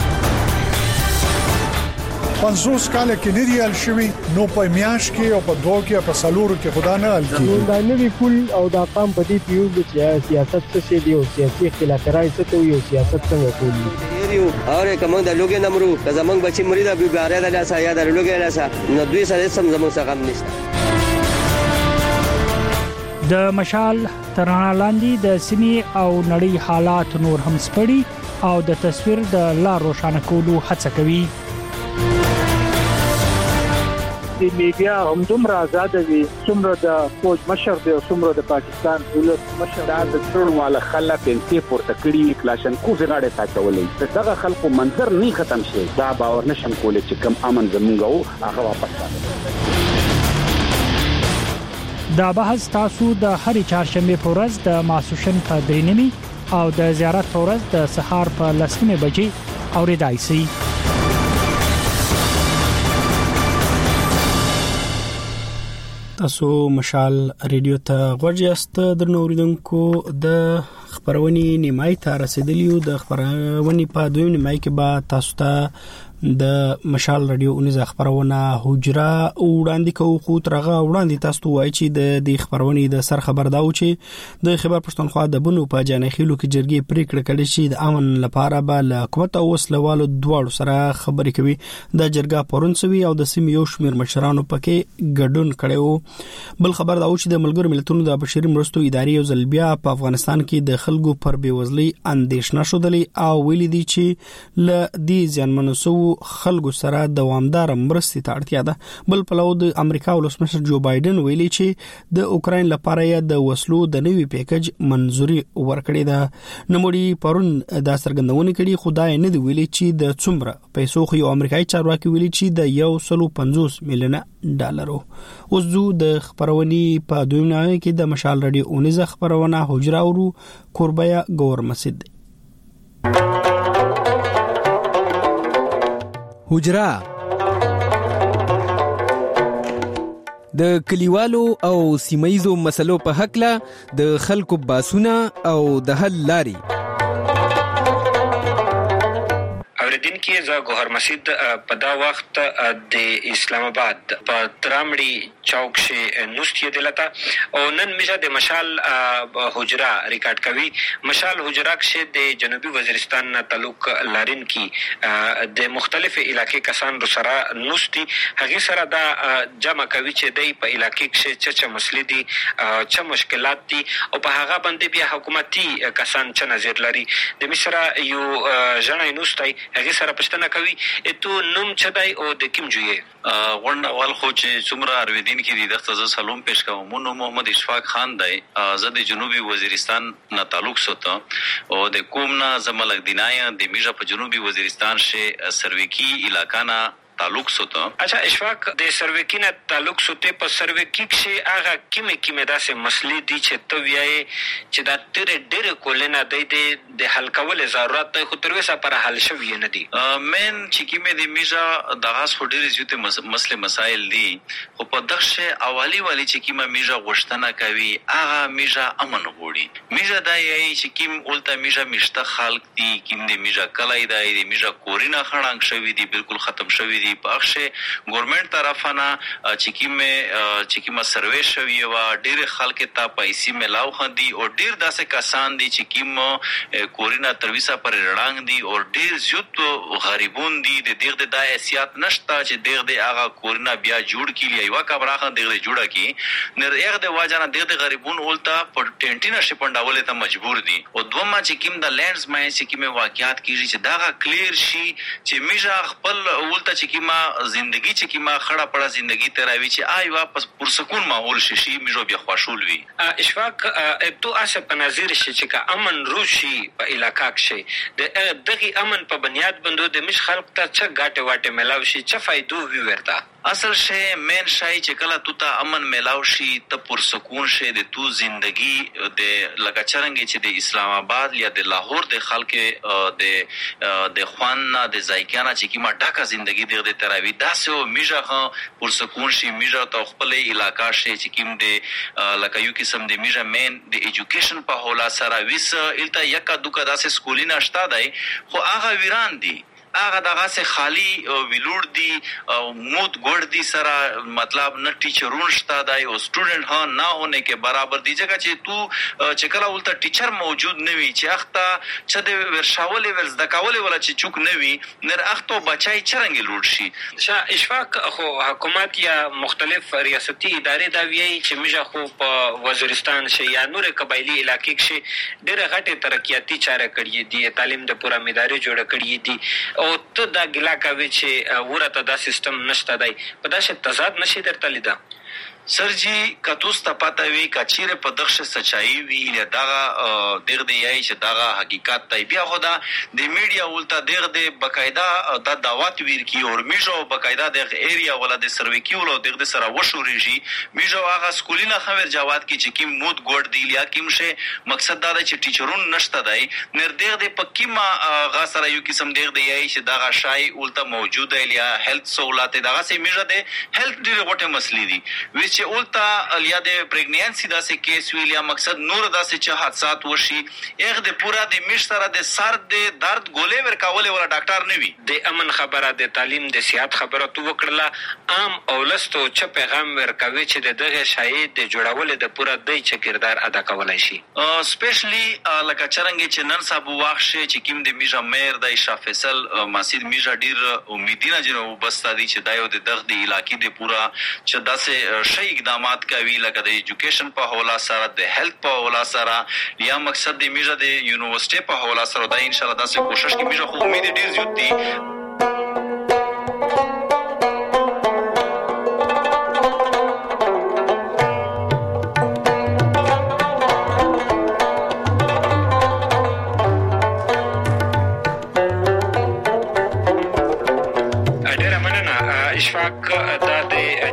پنځوس کال کې نریال شوی نو په میاش کې او په دوه کې په سالورو کې خدا نه ال کې دا نوی کول او دا قام په دې پیو چې سیاست څه دی او سیاسي اختلافات څه ته یو سیاست څنګه کوي یو اور کوم د لوګي نمرو زمنګ بچی مرید ابي باره د لاسه یا د لوګي لاسه نو دوی سره سم زموږ څخه غم نشته. د مشال ترڼا لاندې د سیمې او نړۍ حالات نور هم سپړي او د تصویر د لا روښانه کولو هڅه کوي. د میډیا هم دومره آزاد وي څومره د فوج مشر دی او څومره د پاکستان ولس مشر دا د ټول والا خلک انتي پورته کړی کلاشن کو زغاړه تا کولې دغه خلکو منظر نه ختم شي دا باور نشم کولای چې کم امن زمونږ او هغه واپس راځي. دا بحث تاسو د هرې چهارشنبه په ورځ د ماسوشن په درې نیمه او د زیارت په ورځ د سهار په لسمه بجې اوریدای شئ. تاسو مشال ریډیو ته غوږ یاست. درنو اوریدونکو د خبرونې نیمای ته رسیدلیو. د خبرونې په دویم نیمای کې به تاسو ته د مشال رادیو اونیزه خبرونه حجره وړاندې کوو، خو ترغه وړاندې تاسو وایي چې د دې خبرونې د سر خبر داو چې د خبر پښتونخوا د بنو په جانخیلو کې جرګې پریکړه کړې چې د امن لپاره به له حکومت او وسلوالو دواړو سره خبرې کوي. د جرګه پرونسوي او د سیمې یو شمېر مشرانو پکې ګډون کړو. بل خبر داو چې د ملګرو ملتونو د بشري مرستو ادارې یو ځل بیا په افغانستان کې د خلکو پر بیوزلۍ اندېښنه شودلې او ویلي دي چې ل دې ځانمنو سو خلکو سره دوامدار مرستې ته اړتیا ده. بل پلو د امریکا ولسمشر جو بایدن ویلي چې د اوکراین لپاره یې د وسلو د نوي پیکج منزوري ورکړې ده. نوموړي پرون دا څرګندونه کړې، خدای نه دی ویلي چې د څومره پیسو خو یو امریکایي چارواکي ویلي چې د یو سلو پنځوس میلیونه ډالرو. اوس زو د خبرونې په دویم نامه کې د مشال رادیو اونیزه خبرونه حجره اورو کوربیا ګور مسجد حجره د کلیوالو او سیمایزو مسلو په حق له د خلکو باسونه او د حل لاري. اوریدن کې زه ګوهر مسجد په دا وخت د اسلام آباد په ترامړي چوک شه نوستي دلته او نن میشه د مشال حجره ریکارډ کوي. مشال حجره کې د جنوبي وزیرستان نه تعلق لارین کې د مختلف علاقې کسان سره نوستي هغه سره دا جمع کوي چې د په علاقې کې چې چې مسلې دي چې مشکلات دي او په هغه باندې بیا حکومتي کسان چې نظر لري. د مصر یو ژوند نوستي هغه سره پښتنه کوي ته نوم چدای او د کوم جوړي ورنه ول خو چې څومره ارویدین کې د دغه ځ سلام پېښ کوم. مونږ محمد اشفاق خان دی، زه د جنوبي وزیرستان نه تعلق سوته او د کوم نه زملک دینای د میجا په جنوبي وزیرستان شه سرویکی علاقہ نه تعلق سوته. اچھا اشفاق د سرویکی نه تعلق سوته په سرویکی کې هغه کیمه کیمه داسې مسلې دي چې ته وایي چې دا تر ډېر کولنه د د حل کول ضرورت دی خو تر وسه پر حل شوی نه دي. مین چې کیمه د میجا دغه ډېر زیاته مسلې مسائل دي خو په دغه اوالي والی چې کیمه میجا غوښتنه کوي هغه میجا امن غوړي. میجا دا یی چې کیم اولته میجا مشته خلق دي کیم د میجا کلای دی د میجا کورینه خړنګ شوی دي بالکل ختم شوی دي په اخشه ګورنمنت طرفانه چې کیمه چې کیمه سروې شوی و ډېر خلک ته پیسې ملاو خندي او ډېر داسې کسان دي چې کیمه کورینه ترویسا پر رړنګ دي او ډېر زیات غریبون دي د دغه د حیثیت نشته چې دغه د هغه کورینه بیا جوړ کړي یو کبراخه دغه جوړه کی نه هغه د واجنه دغه غریبون اولتا په ټینټینا شپنداولې ته مجبور دي او دوما چې کیم د لینډز مې چې کیمه واقعیت کیږي چې دا کلیر شي چې میجا خپل اولتا چې کیمه زندگی چې کیما خړه پړه زندگی تراوی چې آی واپس پرسکون ماحول شي شي میجو بیا خوشول وي. اشفاق تو اسه په نظر شي چې کا امن روشي په علاقہ کې د دغه امن په بنیاد بندو د مش خلق ته چې غاټه واټه ملاوي شي چې فائدو وي ورته اصل شی مین شای چې کله تو ته امن ملاو شي ته پرسکون شي د تو زندگی د لکه چرنګ چې د اسلام آباد یا د لاهور د خلک د د خوان د زایکانا چې کیما ډاکا زندگی د تراوی داسو میجا پرسکون شي میجا ته خپل علاقہ شي چې کیم د لکه یو قسم د میجا مین د ایجوکیشن په هولا سره ویس الته یکا دوکا داسې سکولینه شته دی خو هغه ویران دي هغه دغه سه خالی ویلوړ دي او موت ګړ دي سره مطلب نه ټیچرون شته دی او سټوډنټ ها نه هونه کې برابر دي ځکه چې تو چې کله ولته ټیچر موجود نه وي چې اخته چې د ورشاولې ورز د کاولې ولا چې چوک نه وي نر اخته بچای چرنګ لوټ شي. شاه اشفاق خو حکومت یا مختلف ریاستي ادارې دا ویي چې میجا خو په وزیرستان شي یا نور قبایلی علاقې کې ډېر غټه ترقیاتی چاره کړې دي تعلیم د پوره میداري جوړ کړې دي او ته دا ګلا کوي چې ورته دا سیستم نشته دی په داسې تضاد نشي درته لیدا. سرجی کتوس ته پته وی کچیره په دغه سچایي وی له دغه دغه دی چې دغه حقیقت دی بیا خدا د میډیا ولته دغه د بقاعده د دعوت ویر کی او میجو بقاعده د ایریا ولا د سرویکی ولا دغه سره وشوريږي میجو هغه سکولینه خبر جواد کی چې کیم مود ګوډ دی لیا کیم شه مقصد دا چې ټیچرون نشته دی نر دغه د پکیما غا سره یو قسم دغه دی چې دغه شای ولته موجود دی لیا هیلث سہولت دغه سه میجو د هیلث ډیره غټه مسلې دي چې اولتا لیا د پریګنینسی داسې کیس ویلیا مقصد نور داسې چې حادثات وشي یغه د پورا د میش سره د سر د درد ګولې ورکاولې ولا ډاکټر نه وي. د امن خبره د تعلیم د صحت خبره تو وکړه عام اولستو چې پیغام ورکوي چې د دغه شاهد د جوړول د پورا د چې کردار ادا کولای شي سپیشلی لکه چرنګ چې نن صاحب واخشه چې کیم د میجا میر د شاه فیصل مسجد میجا ډیر امیدینه جنو بستا دي چې دایو د دغه د علاقې د پورا چې داسې شي اقدامات کوي لکه د ایجوکیشن په حواله سره د هیلث په حواله سره یا مقصد د میجا د یونیورسيټي په حواله سره دا ان شاء الله داسې کوشش کوي میجا خو امید ډیر زیات دي.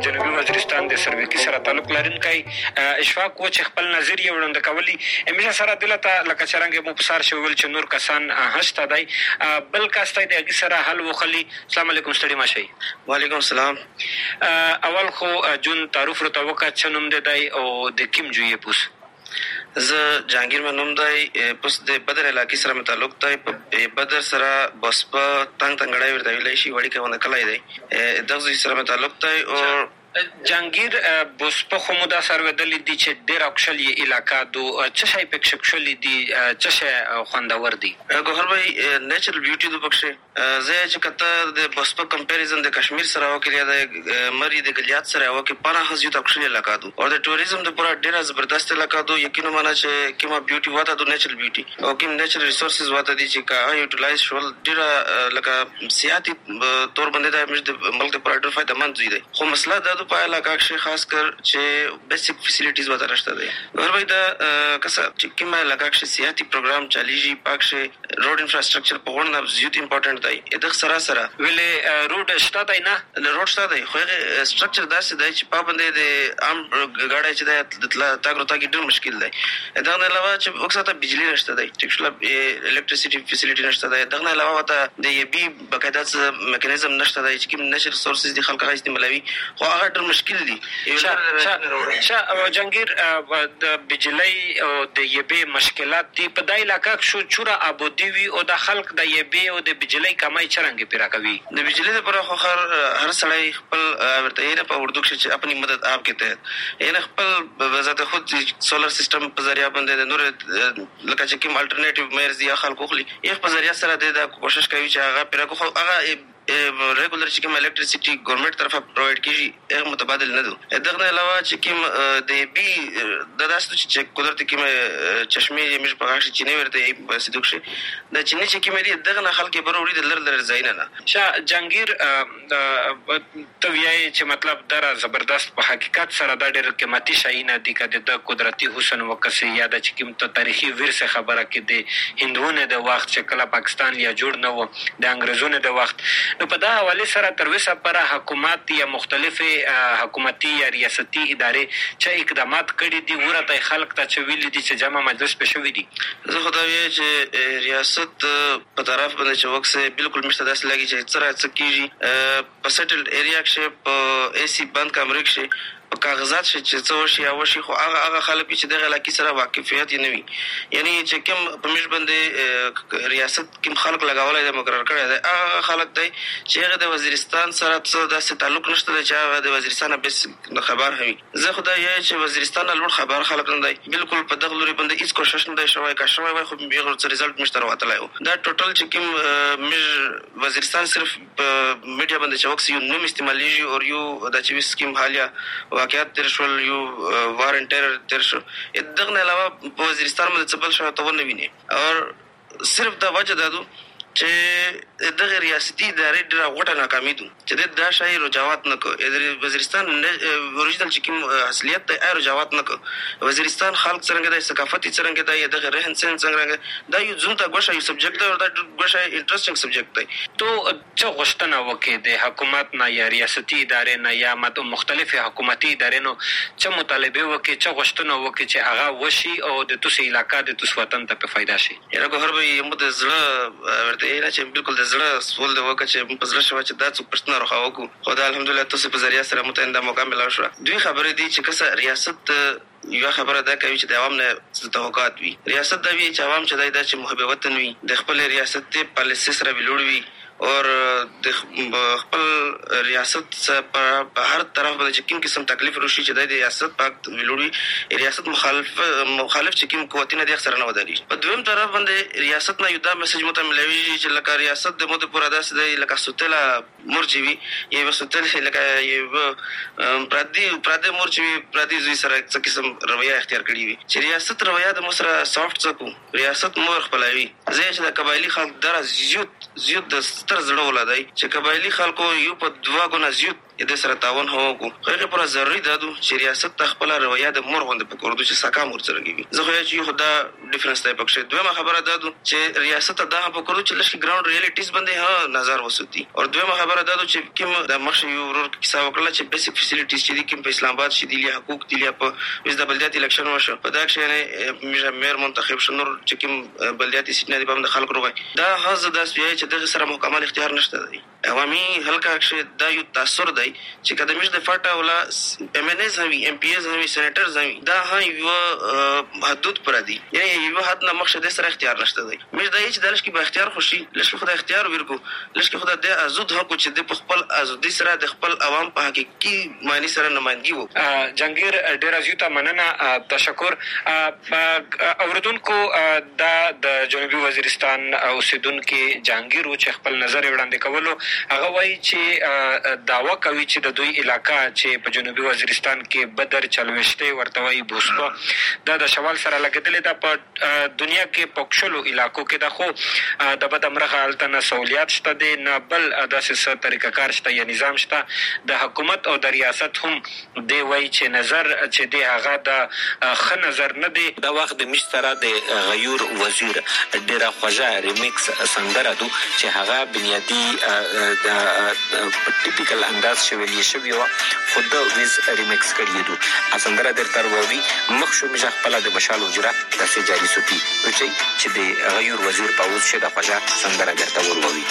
د جنوبي وزیرستان د سروکي سره تعلق لرونکی اشفاق و چې خپل نظر یې وړاندې کولی همیشه سره دلته لکه څرنګه مو په سر شو ویل چې نور کسان هشته دی بل کاسته د هغې سره حل وخلي. السلام علیکم ستړي مه شئ. وعلیکم السلام. اول خو جون تعارف راته وکړه څه نوم دی دی او د کوم ځای یې پوس؟ زه جهانګیر مې نوم دی، پوس د بدر علاقې سره مې تعلق دی. په بدر سره بسپه تنګ تنګړی ورته ویلی شي وړیکه ونه کلی دی، دغه ځای سره مې تعلق دی. او جهانګیر بسپه خو مو دا سروېدلي دي چې ډېر اکشل یې علاقه دو څه شی پکې کښلی دي څه شی خوندور دي؟ ګوهر بھائی نیچرل بیوټي دو پکښې زه چې کته د بسپه کمپیریزن د کشمیر سره وکړي یا د مری د ګلیات سره وکړي پناه زیات اکشل علاقه دو او د ټوریزم د پورا ډېره زبردست علاقه دو. یقینا معنا چې کومه بیوټي واته دو نیچرل بیوټي او کوم نیچرل ریسورسز واته دي چې کا یوټیلایز شول ډېره لکه سیاحتي تور باندې د ملک د پورا ډېر فائدمند دی. خو مسله دا په علاقه کې خاص کر چې بیسیک فیسیلیټیز وته راشته دي. وربای دا کسه چې کومه علاقه کې سیاحتي پروګرام چالیږي پاک شه روډ انفراستراکچر په ورنه زیات امپورټنت دی. دغه سره سره ویلې روډ شته دی نه روډ شته دی خو هغه سټرکچر داسې دی چې پابندې د عام ګاډي چې د تاګرو تاګي ډېر مشکل دی. دا نه علاوه چې وکړه بجلی نشته دی ټیکشل الکتریسيټي فیسیلیټي نشته دی. دا نه علاوه ته د یبي بقاعده میکانیزم نشته دی چې کوم نشر سورسز دي خلک غوښتي ملوي خو هغه مشکل دي. شا جنگیر د بجلی او د یبه مشکلات دي په دای علاقه شو چوره ابودی وی او د خلق د یبه او د بجلی کمای چرنګ پیرا کوي. د بجلی لپاره خو هر هر سړی خپل ورته یې په اردو کې چې خپل مدد آپ کې ته یې خپل بذات خود سولر سیستم په ذریعہ باندې د نور لکه چې کوم الټرنیټیو مېرز یا خلکو خلی یې په ذریعہ سره د کوشش کوي چې هغه پیرا کو هغه ریګولر چې کوم الکتریسيټي ګورنمنت طرفه پرووایډ کیږي هغه متبادل نه دي. دغه علاوه چې کوم د بي د داسته چې قدرت کوم چشمه یې مش په غاښ چې نه ورته صدق شي د چینه چې کوم دي دغه نه خلک بروري د لر لر زاینه نه. شا جنگیر ته ویای چې مطلب دا زبردست په حقیقت سره دا ډېر قیمتي شی نه دي کده د قدرتي حسن وکسي یا د چې کوم ته تاریخي ورثه خبره کې دي هندوونه د وخت چې کله پاکستان یا جوړ نه و د انګريزونو د وخت نو په دا حواله سره تر اوسه پر حکومت یا مختلفه حکومتي یا ریاستي ادارې چې اقدامات کړي دي ورته خلک ته چې ویل دي چې جامع مجلس پېښوي دي. زه خدای وی چې ریاست په طرف باندې چې وکسه بالکل مشته داس لګي چې څره څه کیږي په سټلډ ایریا کې په اي سي بند کمرې کې په کاغذات چې څه وشي او شي خو هغه هغه خلک چې دغه علاقې سره واقفیت یې نه وي یعنی چې کوم په مش باندې ریاست کوم خلک لګولای دی مقرر کړی دی هغه خلک دی چې هغه د وزیرستان سره څه داسې تعلق نشته دی چې هغه د وزیرستان به خبر هوي. زه خدای یې چې وزیرستان لوړ خبر خلک نه دی بالکل په دغه لوري باندې هیڅ کوشش نه دی شوی کا شوی وای خو یو څه ریزلټ مشتر واتلای دا ټوټل چې کوم مش وزیرستان صرف میډیا باندې چې وکس یو نوم استعمالي او یو د چې سکیم حالیا واقعیت تر شول یو وارنټر تر شو دغه علاوه په وزیرستان باندې څه بل شو ته ونه ویني او صرف دا وجه دادو چې دغه ریاستي ادارې ډېره غوټه ناکامي دي چې دا شای رجاوات نه کو وزیرستان اوریجنل چې کوم اصلیت دی رجاوات نه کو وزیرستان خلک څنګه د ثقافتي څنګه دی دغه رهن سن څنګه دا یو ځونته غوښه یو سبجیکټ دی او دا غوښه انټرېسټینګ سبجیکټ دی. تو چې غوښتنه وکړي د حکومت نه یا ریاستي ادارې نه یا مختلفه حکومتي ادارې نو چې مطالبه وکړي چې غوښتنه وکړي چې هغه وشي او د توسي علاقې د توس وطن ته په فائدہ شي. یره ګهر به مو د زړه ورته یې چې بالکل د زړه سوال دی وکړه چې په زړه شو چې دا څو پښتنه راخوا وکړو خدای الحمدلله تاسو په ذریعہ سره متنده موقع ملا شو. دوی خبرې دي چې کسه ریاست یو خبره ده کوي چې د عوام نه توقعات وي ریاست دا وی چې عوام چې دای د چې محب وطن وي د خپل ریاست ته پالیسي سره ویلوړ وي اور د خپل ریاست په هر طرف باندې کوم قسم تکلیف روشي چې د ریاست پاک ویلوړي ریاست مخالف مخالف چې کوم قوتونه د اکثر نه وداري په دویم طرف باندې ریاست نه یو دا میسج مته ملوي چې لکه ریاست د مده پورا داس دی لکه سوتلا مرجوي یو سوتل لکه یو پردي پردي مرجوي پردي زوی سره څه قسم رویه اختیار کړی وي چې ریاست رویه د مصر سافټ څکو ریاست مور خپلوي زه چې د قبایلی خلک در زیات زیات د تر زړه ولادای چې قبایلی خلکو یو په دوا غو نه زیات د سره تعاون هو کو هغه پر ضروري ده چې ریاست تخپل رویه د مور غوند په کوردو چې ساکام ورڅرګي زه خو چې خدا ډیفرنس ټایپ پکښه دویمه خبره ده چې ریاست د په کوردو چې لشي ګراوند ریالیټیز باندې ها نظر وسوتي او دویمه خبره ده چې کوم د مخ یو ورور کیسه وکړه چې بیسیک فیسیلیټیز چې دي کوم په اسلام آباد شې دي حقوق دي په وز د بلدیات الیکشن وشو په دا کې نه مېر منتخب شنور چې کوم بلدیاتي سیټ نه دي په خلکو روي دا هغه د سپیای چې د سره مکمل اختیار نشته دی عوامي هلکه چې دا یو تاثیر دی چې کله مش د فاټا ولا ام ان اس هم ام پی اس هم سېنیټرز هم دا ها یو حدود پر دي یعنی یو حد نه مخشه د سره اختیار نشته دی مش دا هیڅ دلش کې به اختیار خوشي لږ خدای اختیار ورکو لږ خدای د ازود هکو چې د خپل ازودي سره د خپل عوام په حقيقي معنی سره نمائندګي وو جنگیر ډیر ازیوتا مننه تشکر اوردونکو د د جنوبي وزیرستان اوسیدونکو جنگیر چې خپل نظر وړاندې کولو هغه وایي چې داوا کوي چې د دوی علاقہ چې په جنوبي وزیرستان کې بدر چلوشته ورته وایي بوسپا دا د شوال سره لګیدلې ده په دنیا کې پښلو علاقو کې د خو د بدمرغه التنه سہولیات شته دي نه بل د سیاست طریقه کار شته یا نظام شته د حکومت او د ریاست هم دی وایي چې نظر چې دی هغه د خ نظر نه دی د وخت د مشترا د غیور وزیر ډیره خوځه ریمیکس سندره دو چې هغه بنیادی د ټیپیکل انداز شویلی شوی و خود ویز ریمیکس کړی دو اسندره در تر ووی مخشو مجه خپل د مشال وجره د سې جاری سپی چې د غیور وزیر په اوس شه د خوځه سندره درته وروي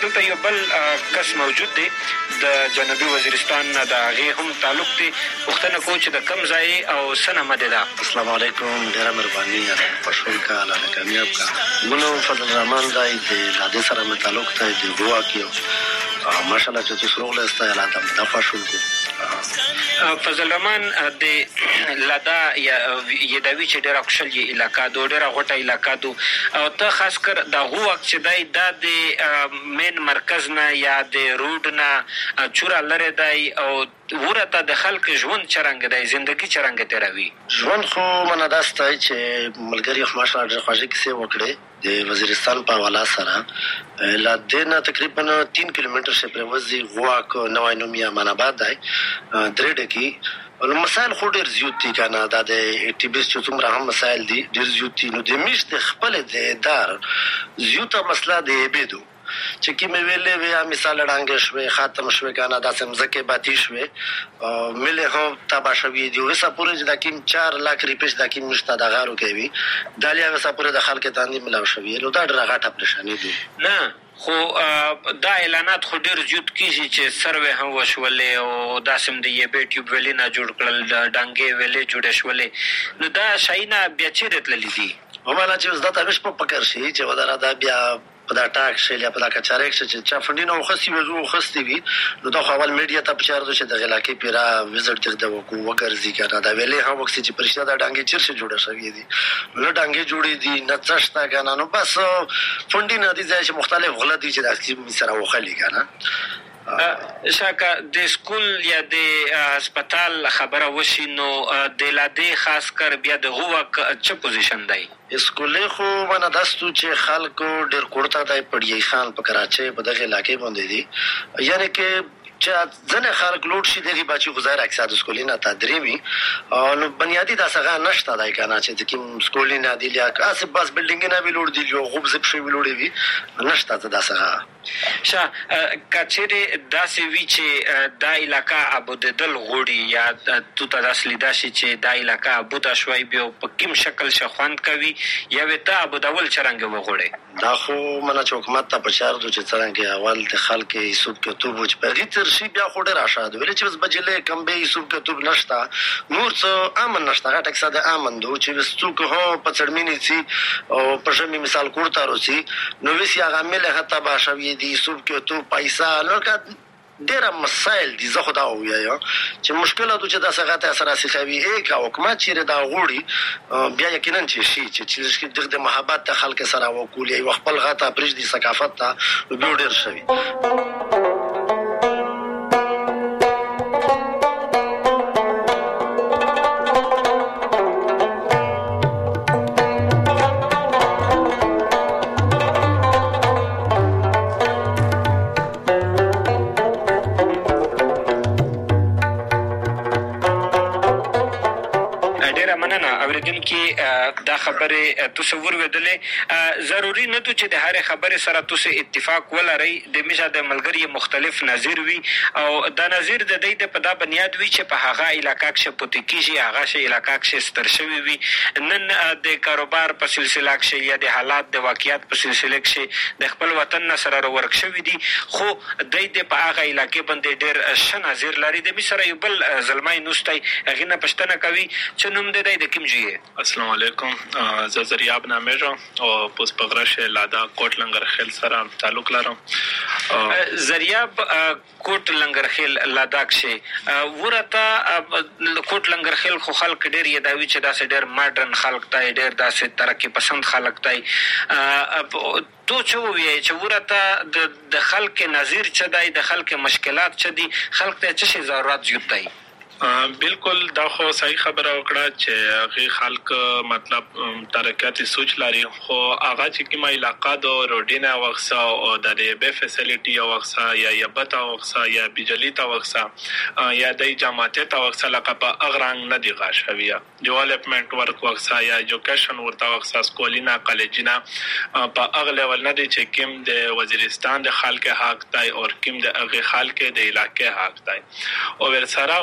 دلته یو بل کس موجود دی د جنوبي وزیرستان نه، د هغې هم تعلق دی. پوښتنه کوو چې د کوم ځای او څه نامه دی ده؟ السلام علیکم، ډېره مهرباني، خوشحال کا الله کامیاب کا. ګلو فضل الرحمن دی د لادې سره مې تعلق دی د ګوا کې. ماشاءالله چې تاسو راغلی ستا اعلان ته دا خوشحال کو. فضل الرحمن د لادا یدوي چې ډېره خوشحالي علاقه ده، ډېره غوټه علاقه ده، او ته خاص کر د هغو وخت چې دی دا د مین مرکز نه یا د روډ نه چوره لرې دی، او ورته د خلک ژوند څرنګه دی، زندګي څرنګه تېروي؟ ژوند خو منه داسې دی چې ملګري خو ماشاءالله ډېرې خوږې کیسې وکړې د وزیرستان په حواله سره. له دې نه تقریبا تین کیلومتر شي پرې وځي غواک نوی نوم یا امان آباد دی درې ډکي. مسایل خو ډېر زیات دي که نه، دا د ټي بي چې څومره هم مسایل دي ډېر زیات دي. نو د میشت خپل د دار زیاته مسله د عبیدو چې کومې ویلې وې، مثال ړانګې شوې، ختم شوې که نه، داسې مځکې باتي شوې، ملې هم تباه شوي دي. وسه پورې چې دا کوم چار لاک روپۍ چې دا کوم میشته دغه روکوي دالیا وسه پورې د خلکو تاندې ملاو شوي. نو دا ډېره غټه پریشاني دي. نه خو دا اعلانات خو ډېر زیات کېږي چې سروې هم وشولې او داسې هم د یبې ټیوب ویلونه جوړ کړل، د ډانګې ویلې جوړې شولې. نو دا شیونه بیا چېرې تللي دي؟ همانا چې اوس دا ته په پکر شي چې وداره دا بیا په دا ټاک شي یا په دا کچارک شي چې چا فنډینه وخصي وزو خستي وي. نو دا خو اول میډیا ته پچار دو چې د علاقې پیرا وزټ تر د وکو وګرځي کنه. دا ویلې هم وخت چې پرشته دا ډانګې چیرشه جوړه شوې دي، نو ډانګې جوړې دي نه څشتا کنه. نو بس فنډینه دي چې مختلف غلط دي چې د اصلي سره وخلي کنه. شاکه د سکول یا د هسپتال خبره وشي، نو د لادې خاص کر بیا د غوک څه پوزیشن دی؟ اسکولې خو منه داستو چې خلکو ډېر کوړتا دی پړیای خان په کراچۍ په دغه علاقې باندې دي. یعنی کې چې ځنه خلک لوټ شي دغه بچي غزار اکثر سکولې نه تدریمي، نو بنیادی دا څنګه نشته دی کنه چې کوم سکولې نه دی لیا کاسه بس بلډینګ نه ویلوړ دی یو غوب زپ شي ویلوړې وی نشته دا څنګه. شا کچېره داسې وی چې دا علاقہ ابوددل غوړي یا تو ته داس لیدا شي چې دا علاقہ ابودا شوي بیا په کوم شکل شخوند کوي یا وتا ابودول چرنګ وغوړي؟ دا خو منه چې حکومت ته بشار دو چې څنګه اول د خلک یسوب کتب چې په دې تر شي بیا خو ډېر آشاد ویل چې بس بجلې کم به یسوب کتب نشتا نور څه امن نشتا غټ اکساده امن دو چې وستو که هو په چړمینی سي او په شمه مثال کوړتا روسي نو وسی هغه مل هتا باشوي دي یسوب کتب پیسې نو کا ډېر مسائل دي. زه خدا وایم چې مشکله ده چې دا څنګه ته اثر راسي کوي یک حکومت چې دا غوړي بیا یقینا چې شي چې د محبت ته خلک سره وکولي او خپل غاټه پرېږ دي ثقافت ته به ډېر شوي. دا خبره تصور ودلې ضروری نه چې د هر خبره سره تاسو اتفاق ولرئ. د میشه د ملګری مختلف نظر وي او دا نظر د دې په دا بنیاد وي چې په هغه علاقې کې پوتکیږي هغه شی علاقې کې ستر شوی وي. نن د کاروبار په سلسله کې یا د حالات د واقعیت په سلسله کې د خپل وطن سره ورک شوی دي، خو د دې په هغه علاقې باندې ډېر ښه نظر لري. د میسره یو بل ظلمای نوستای هغه نه پښتنه کوي چې نوم د دې د کوم ځای؟ السلام علیکم، زه زریاب نامیږم او پوس پغرش لادا کوټ لنګرخیل سره تعلق لرم. زریاب کوټ لنګرخیل لادا کې ورته کوټ لنګرخیل خو خلک ډېر یادوي چې داسې ډېر ماډرن خلک دی، ډېر داسې ترقی پسند خلک دی. تو چې وایي چې ورته د خلک نظیر څه دی، د خلک مشکلات څه دي، خلک ته څه شي ضرورت زیات دی؟ بالکل دا خو صحیح خبره وکړه چې هغه خلک مطلب ترقیاتي سوچ لري، خو هغه چې کومه علاقه د روډینه وغسا او د به فیسیلیټي وغسا یا یبتا وغسا یا بجلی تا وغسا یا د جامعات تا وغسا لکه په اغرنګ نه دی غاښوي ډیولپمنٹ ورک وغسا یا ایجوکیشن ورته وغسا سکولینا کالجینا په اغه لیول نه دی چې کوم د وزیرستان د خلک حق دی او کوم د هغه خلک د علاقې حق دی. او ور سره غټه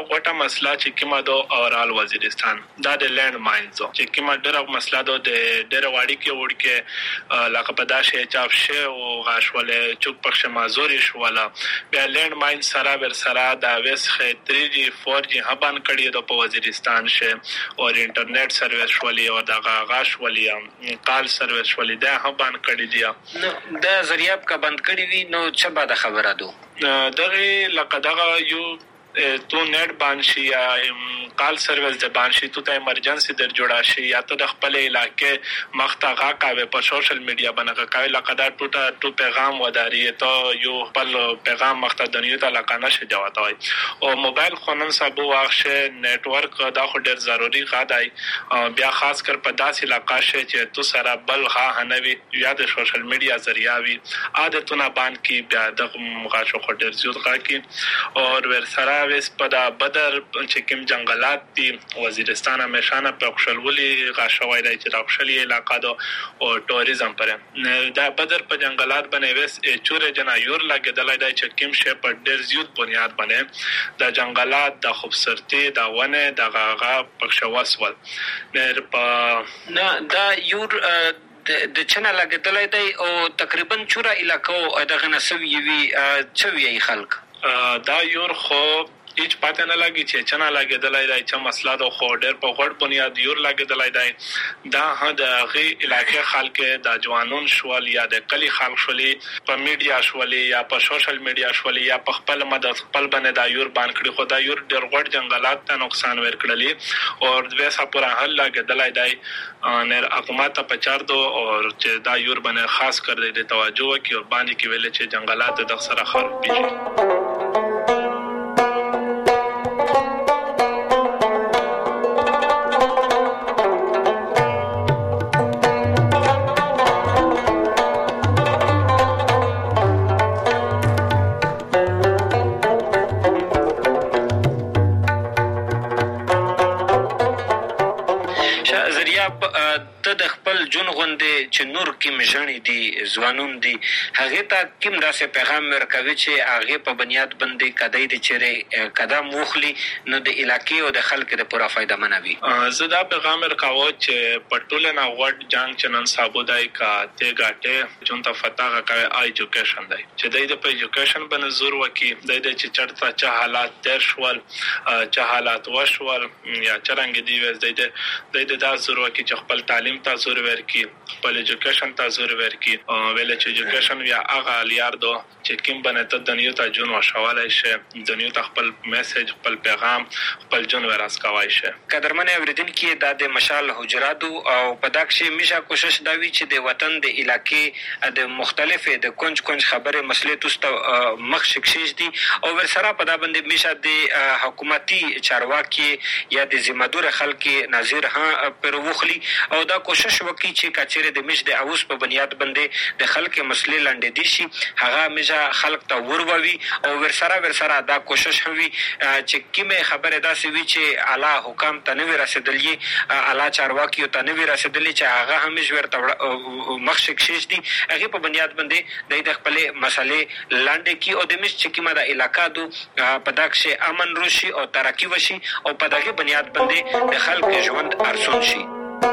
مسله چې کومه د اورال وزیرستان دا د لند ماینز چې کومه ډېره مسله د ډېره واړی کې وړ کې لکه په داشه چاپ شه او غاښولې چوک پخښه مازوري شواله بیا لند ماین سره ور سره دا وس خې تھری جی فور جی هبان کړي د په وزیرستان شه او انټرنیټ سرویس شولې او د غاښولې کال سرویس شولې دا هبان کړي دی نو د ذریعہ کا بند کړي وی نو څه به د خبره دو دغه لکه دغه یو تو نیټ بانشي یا کال سرویس د بانشي تو ته ایمرجنسي در جوړا شي یا ته د خپل علاقې مخته غا کاوه په سوشل میډیا باندې کاوه لکه دا ټوټه ټو پیغام وداري ته یو خپل پیغام مخته دنیو ته لکه نشه جواب وای او موبایل خونن سبو واخشه نیټورک دا خو ډیر ضروری غاډای بیا خاص کر په داسې علاقې شه چې تو سره بل غا هنوي یا د سوشل میډیا ذریعہ وی عادتونه باندې کی بیا د مغاشو خو ډیر زیات غا کی او ور سره وس په دا بدر چې کوم جنگلات دي وزیرستان همیشانه په خپلولي غاښوي د چرخشلي علاقې دو او ټوریزم پر دا بدر په جنگلات باندې وس چوره جنا یور لګیدلای د چې کوم شی په ډیر زیات بنیاد باندې د جنگلات د خوبصورتي د ونه د غاغا پښواسول نه په نه دا یور د چنه لګیدلای دی او تقریبا چوره علاقې دغه نسوي وی چوي خلک دا یور خو هیڅ پاتې نه لګي چې چنه لګیدلای دی چې مسله د خو ډېر په غوړ بنیاد یور لګیدلای دی دا هدا غي علاقې خلک د ځوانون شوال یا د کلی خلک شولي په میډیا شولي یا په سوشل میډیا شولي یا په خپل مدد خپل باندې دا یور باندې کړي خو دا یور ډېر غوړ جنگلات ته نقصان ورکړلې او د وسه پورا حل لګیدلای دی نه حکومت ته پچار دو او چې دا یور باندې خاص کر دې توجه وکړي او باندې کې ویل چې جنگلات د سره خراب دي د خپل جون غوندې چې نور کې مژنې دي ځوانون دي هغه ته کوم داسې پیغام ورکوي چې هغه په بنیاد باندې کدی د چیرې قدم وخلی نو د علاقې او د خلکو د پوره فائدہ منوي زه دا پیغام ورکاوه چې پټول نه وډ جنگ چنن سابودای کا ته غاټه جون ته فتاغه کوي ایجوکیشن دی چې د په ایجوکیشن باندې زور وکي د دې چې چرته چا حالات در شول چا حالات وشول یا چرنګ دی وز د دې د زور وکي چې خپل تعلیم ته زور ورکي خپل ایجوکیشن ته زور ورکي ویل چې ایجوکیشن یا هغه لیار دو چې کوم باندې ته دنیو ته جون وشوالای شي دنیو ته خپل میسج خپل پیغام خپل جون وراس کوي شي قدرمن اوریدونکو د د مشال حجرات او پداکشي میشه کوشش دا وی چې د وطن د علاقې د مختلفه د کونج کونج خبره مسلې توسته مخ شکشش دي او ور سره په دا باندې میشه د حکومتي چارواکي یا د ذمہدار خلک ناظر ها پر وخلی او دا کوشش وکړي چې کچېره د مش د اوس په بنیاد باندې د خلک مسلې لاندې دي شي هغه میشه خلک ته وروي او ور سره ور سره دا کوشش وي چې کیمه خبره داسې وي چې اعلی حکام ته نه رسیدلې اعلی چارواکي ته نه رسیدلې چې هغه همیش ورته مخشک شش دي هغه په بنیاد باندې د خپل مسلې لاندې کی او د مش چې کیمه د علاقې دو پداکشه امن روشي او ترقی وشي او په دغه بنیاد باندې د خلک ژوند ارسون شي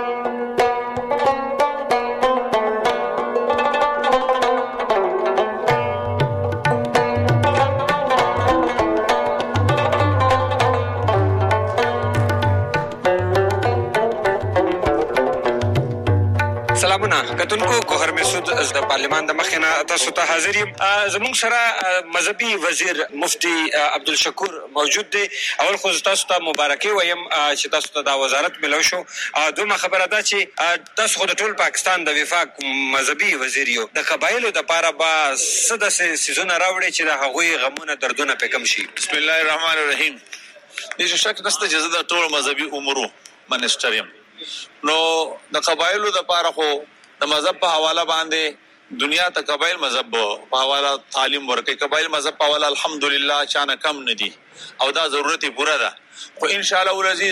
سلامونه کتونکو کوهر مسعود از د پارلمان د مخینه تاسو ته حاضر یم زموږ سره مذهبي وزیر مفتی عبدالشکور موجود دی اول خو تاسو ته مبارکي وایم چې تاسو ته د وزارت ملو شو دومره خبره ده چې تاسو خو د ټول پاکستان د وفاق مذهبي وزیر یو د قبایلو د پاره با صد سيزونه راوړي چې د هغوی غمونه دردونه په کم شي بسم الله الرحمن الرحیم هیڅ شک نشته چې د ټول مذهبي امورو منسټر یم نو د قبایلو د پاره خو د مذهب په حواله باندې دنیا ته قبایل مذهب په حواله تعلیم ورکړي قبایل مذهب په حواله الحمدلله چانه کم ندي او دا ضرورت پوره ده خو ان شاء الله العزیز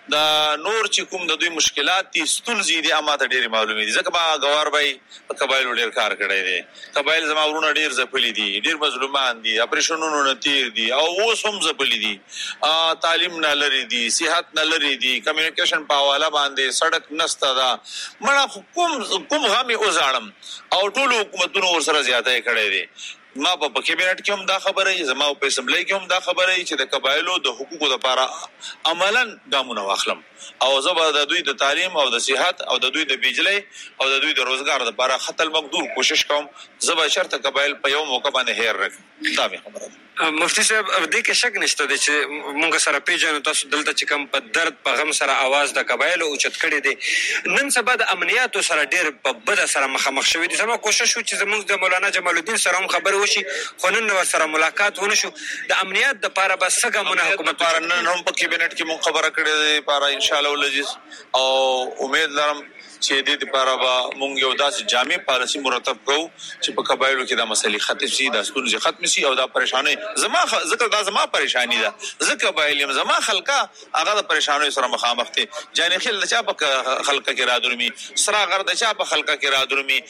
د نور چې کوم د دوی مشکلات دي ستونزې دي اماته ډېر معلومې دي ځکه ما غوار بای په قبایل ډېر کار کړی دی قبایل زما ورونه ډېر ځپلي دي ډېر مظلومان دي اپریشنونو نه تیر دي او اوس هم ځپلي دي تعلیم نه لري دي صحت نه لري دي کمیونیکیشن په حواله باندې سړک نسته ده مړه کوم کوم غامي اوزاړم او ټول حکومتونو ورسره زیاته کړی دي ما په کابینټ کې هم دا خبره ای زما په اسمبلی کې هم دا خبره ای چې د قبایلو د حقوقو لپاره عملاً ګامونه واخلم او زه به د دوی د تعلیم او د صحت او د دوی د بجلی او د دوی د روزګار لپاره خپل مقدور کوشش کوم زه به شرط قبایل په یو موقع باندې هیر راکړم دا به خبره مفتی صاحب دې کې شک نشته چې مونږ سره پیژنو تاسو دلته چې کوم په درد په غم سره आवाज د قبایلو اوچت کړي دي نن سبا د امنیاتو سره ډېر په بد سره مخامخ شوی دي زما کوشش و چې زموږ د مولانا جمال الدین سره هم خبر وشي خو نن سره ملاقات ونه شو د امنیات د لپاره بس څنګه مونږ حکومت لپاره نن هم په کابینټ کې مونږ خبره کړې ده لپاره ان شاء الله ولجس او امید لرم چې دې لپاره به مونږ یو داسې جامع پالیسي مرتب کوو چې په قبایلو کې دا مسلې ختم شي دا ستونزې ختم شي او دا پریشاني زما ذکر دا زما پریشانی ده ځکه قبایل زما خلکا هغه د پریشانو سره مخامخ دي جانې خل چا په خلکا کې را درمي سرا غر د چا په خلکا کې را درمي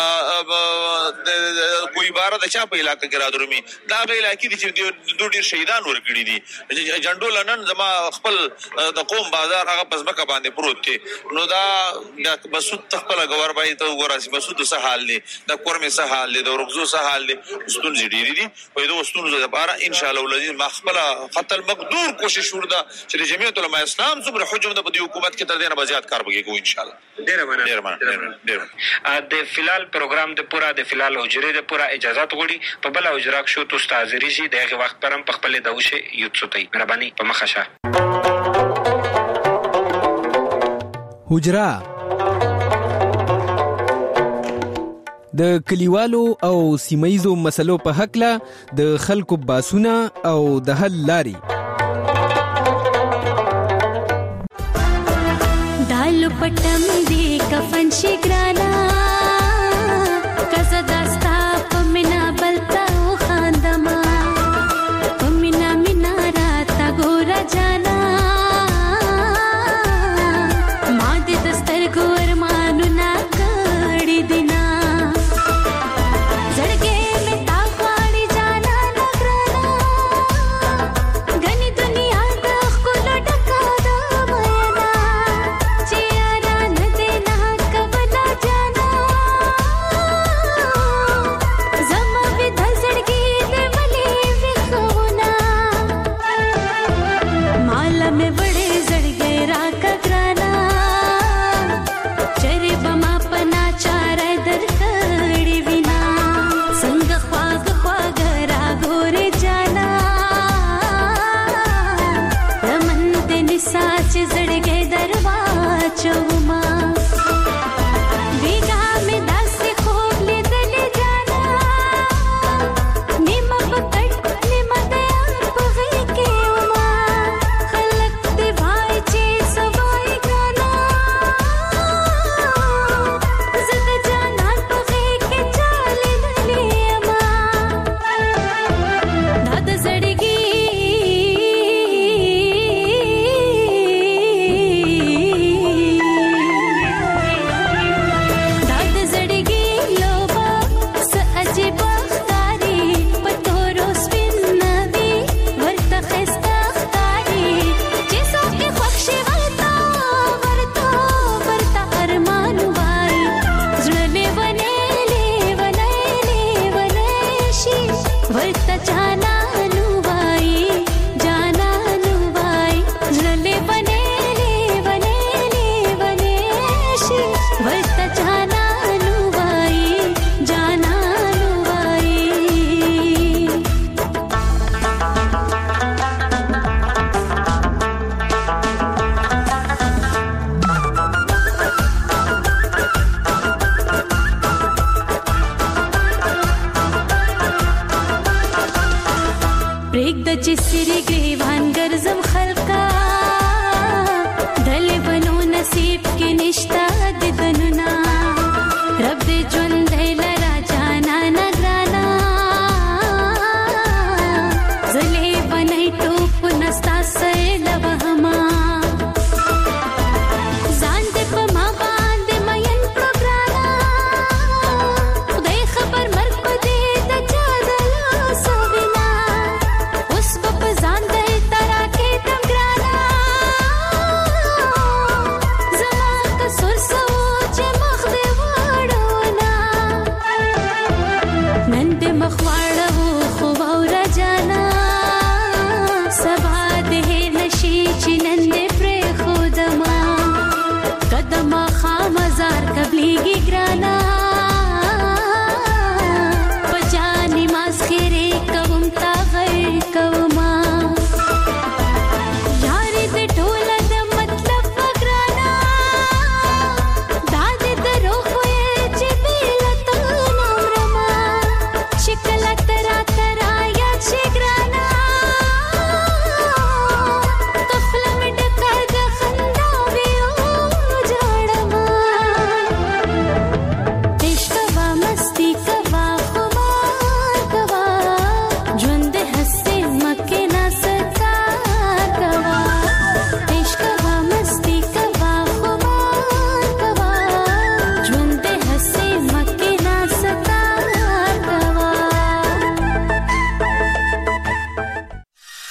کوئی بار د چا په علاقې کې را درمي دا به علاقې دي چې دوه ډیر شهیدان ورکړي دي جنډو لنن زما خپل د قوم بازار هغه پسمکه باندې پروت دي نو دا مسعود تخپل غوار بای ته وګورئ مسعود څه حال دی د کورمه څه حال دی د ورغزو څه حال دی ستونزې ډېری دي په دې ستونزو لپاره ان شاء الله ولذي مخبل قتل مقدور کوشش ورده چې جمعیت العلماء اسلام صبر حجم د حکومت کې تر دې نه بزیات کار وکړي ان شاء الله ډېر مننه ډېر مننه ډېر د فلال پروګرام د پورا د فلال حجره د پورا اجازه غوړي په بل حجره شو تو استاد ریشي دغه وخت پرم په خپل دوشه یوڅوتای مهرباني په مخشه حجره د کلیوالو او سیمایزو مسلو په حق له د خلکو باسونه او د حل لاري دالو پټم دی کفن شي ګرانا کزه داستا پمنا بلتا خاندما پمنا مینا راتا ګور جانا ما دې دستر ګور مانو نا کړي دینا نصیب کې نشتا د دنیا رب دې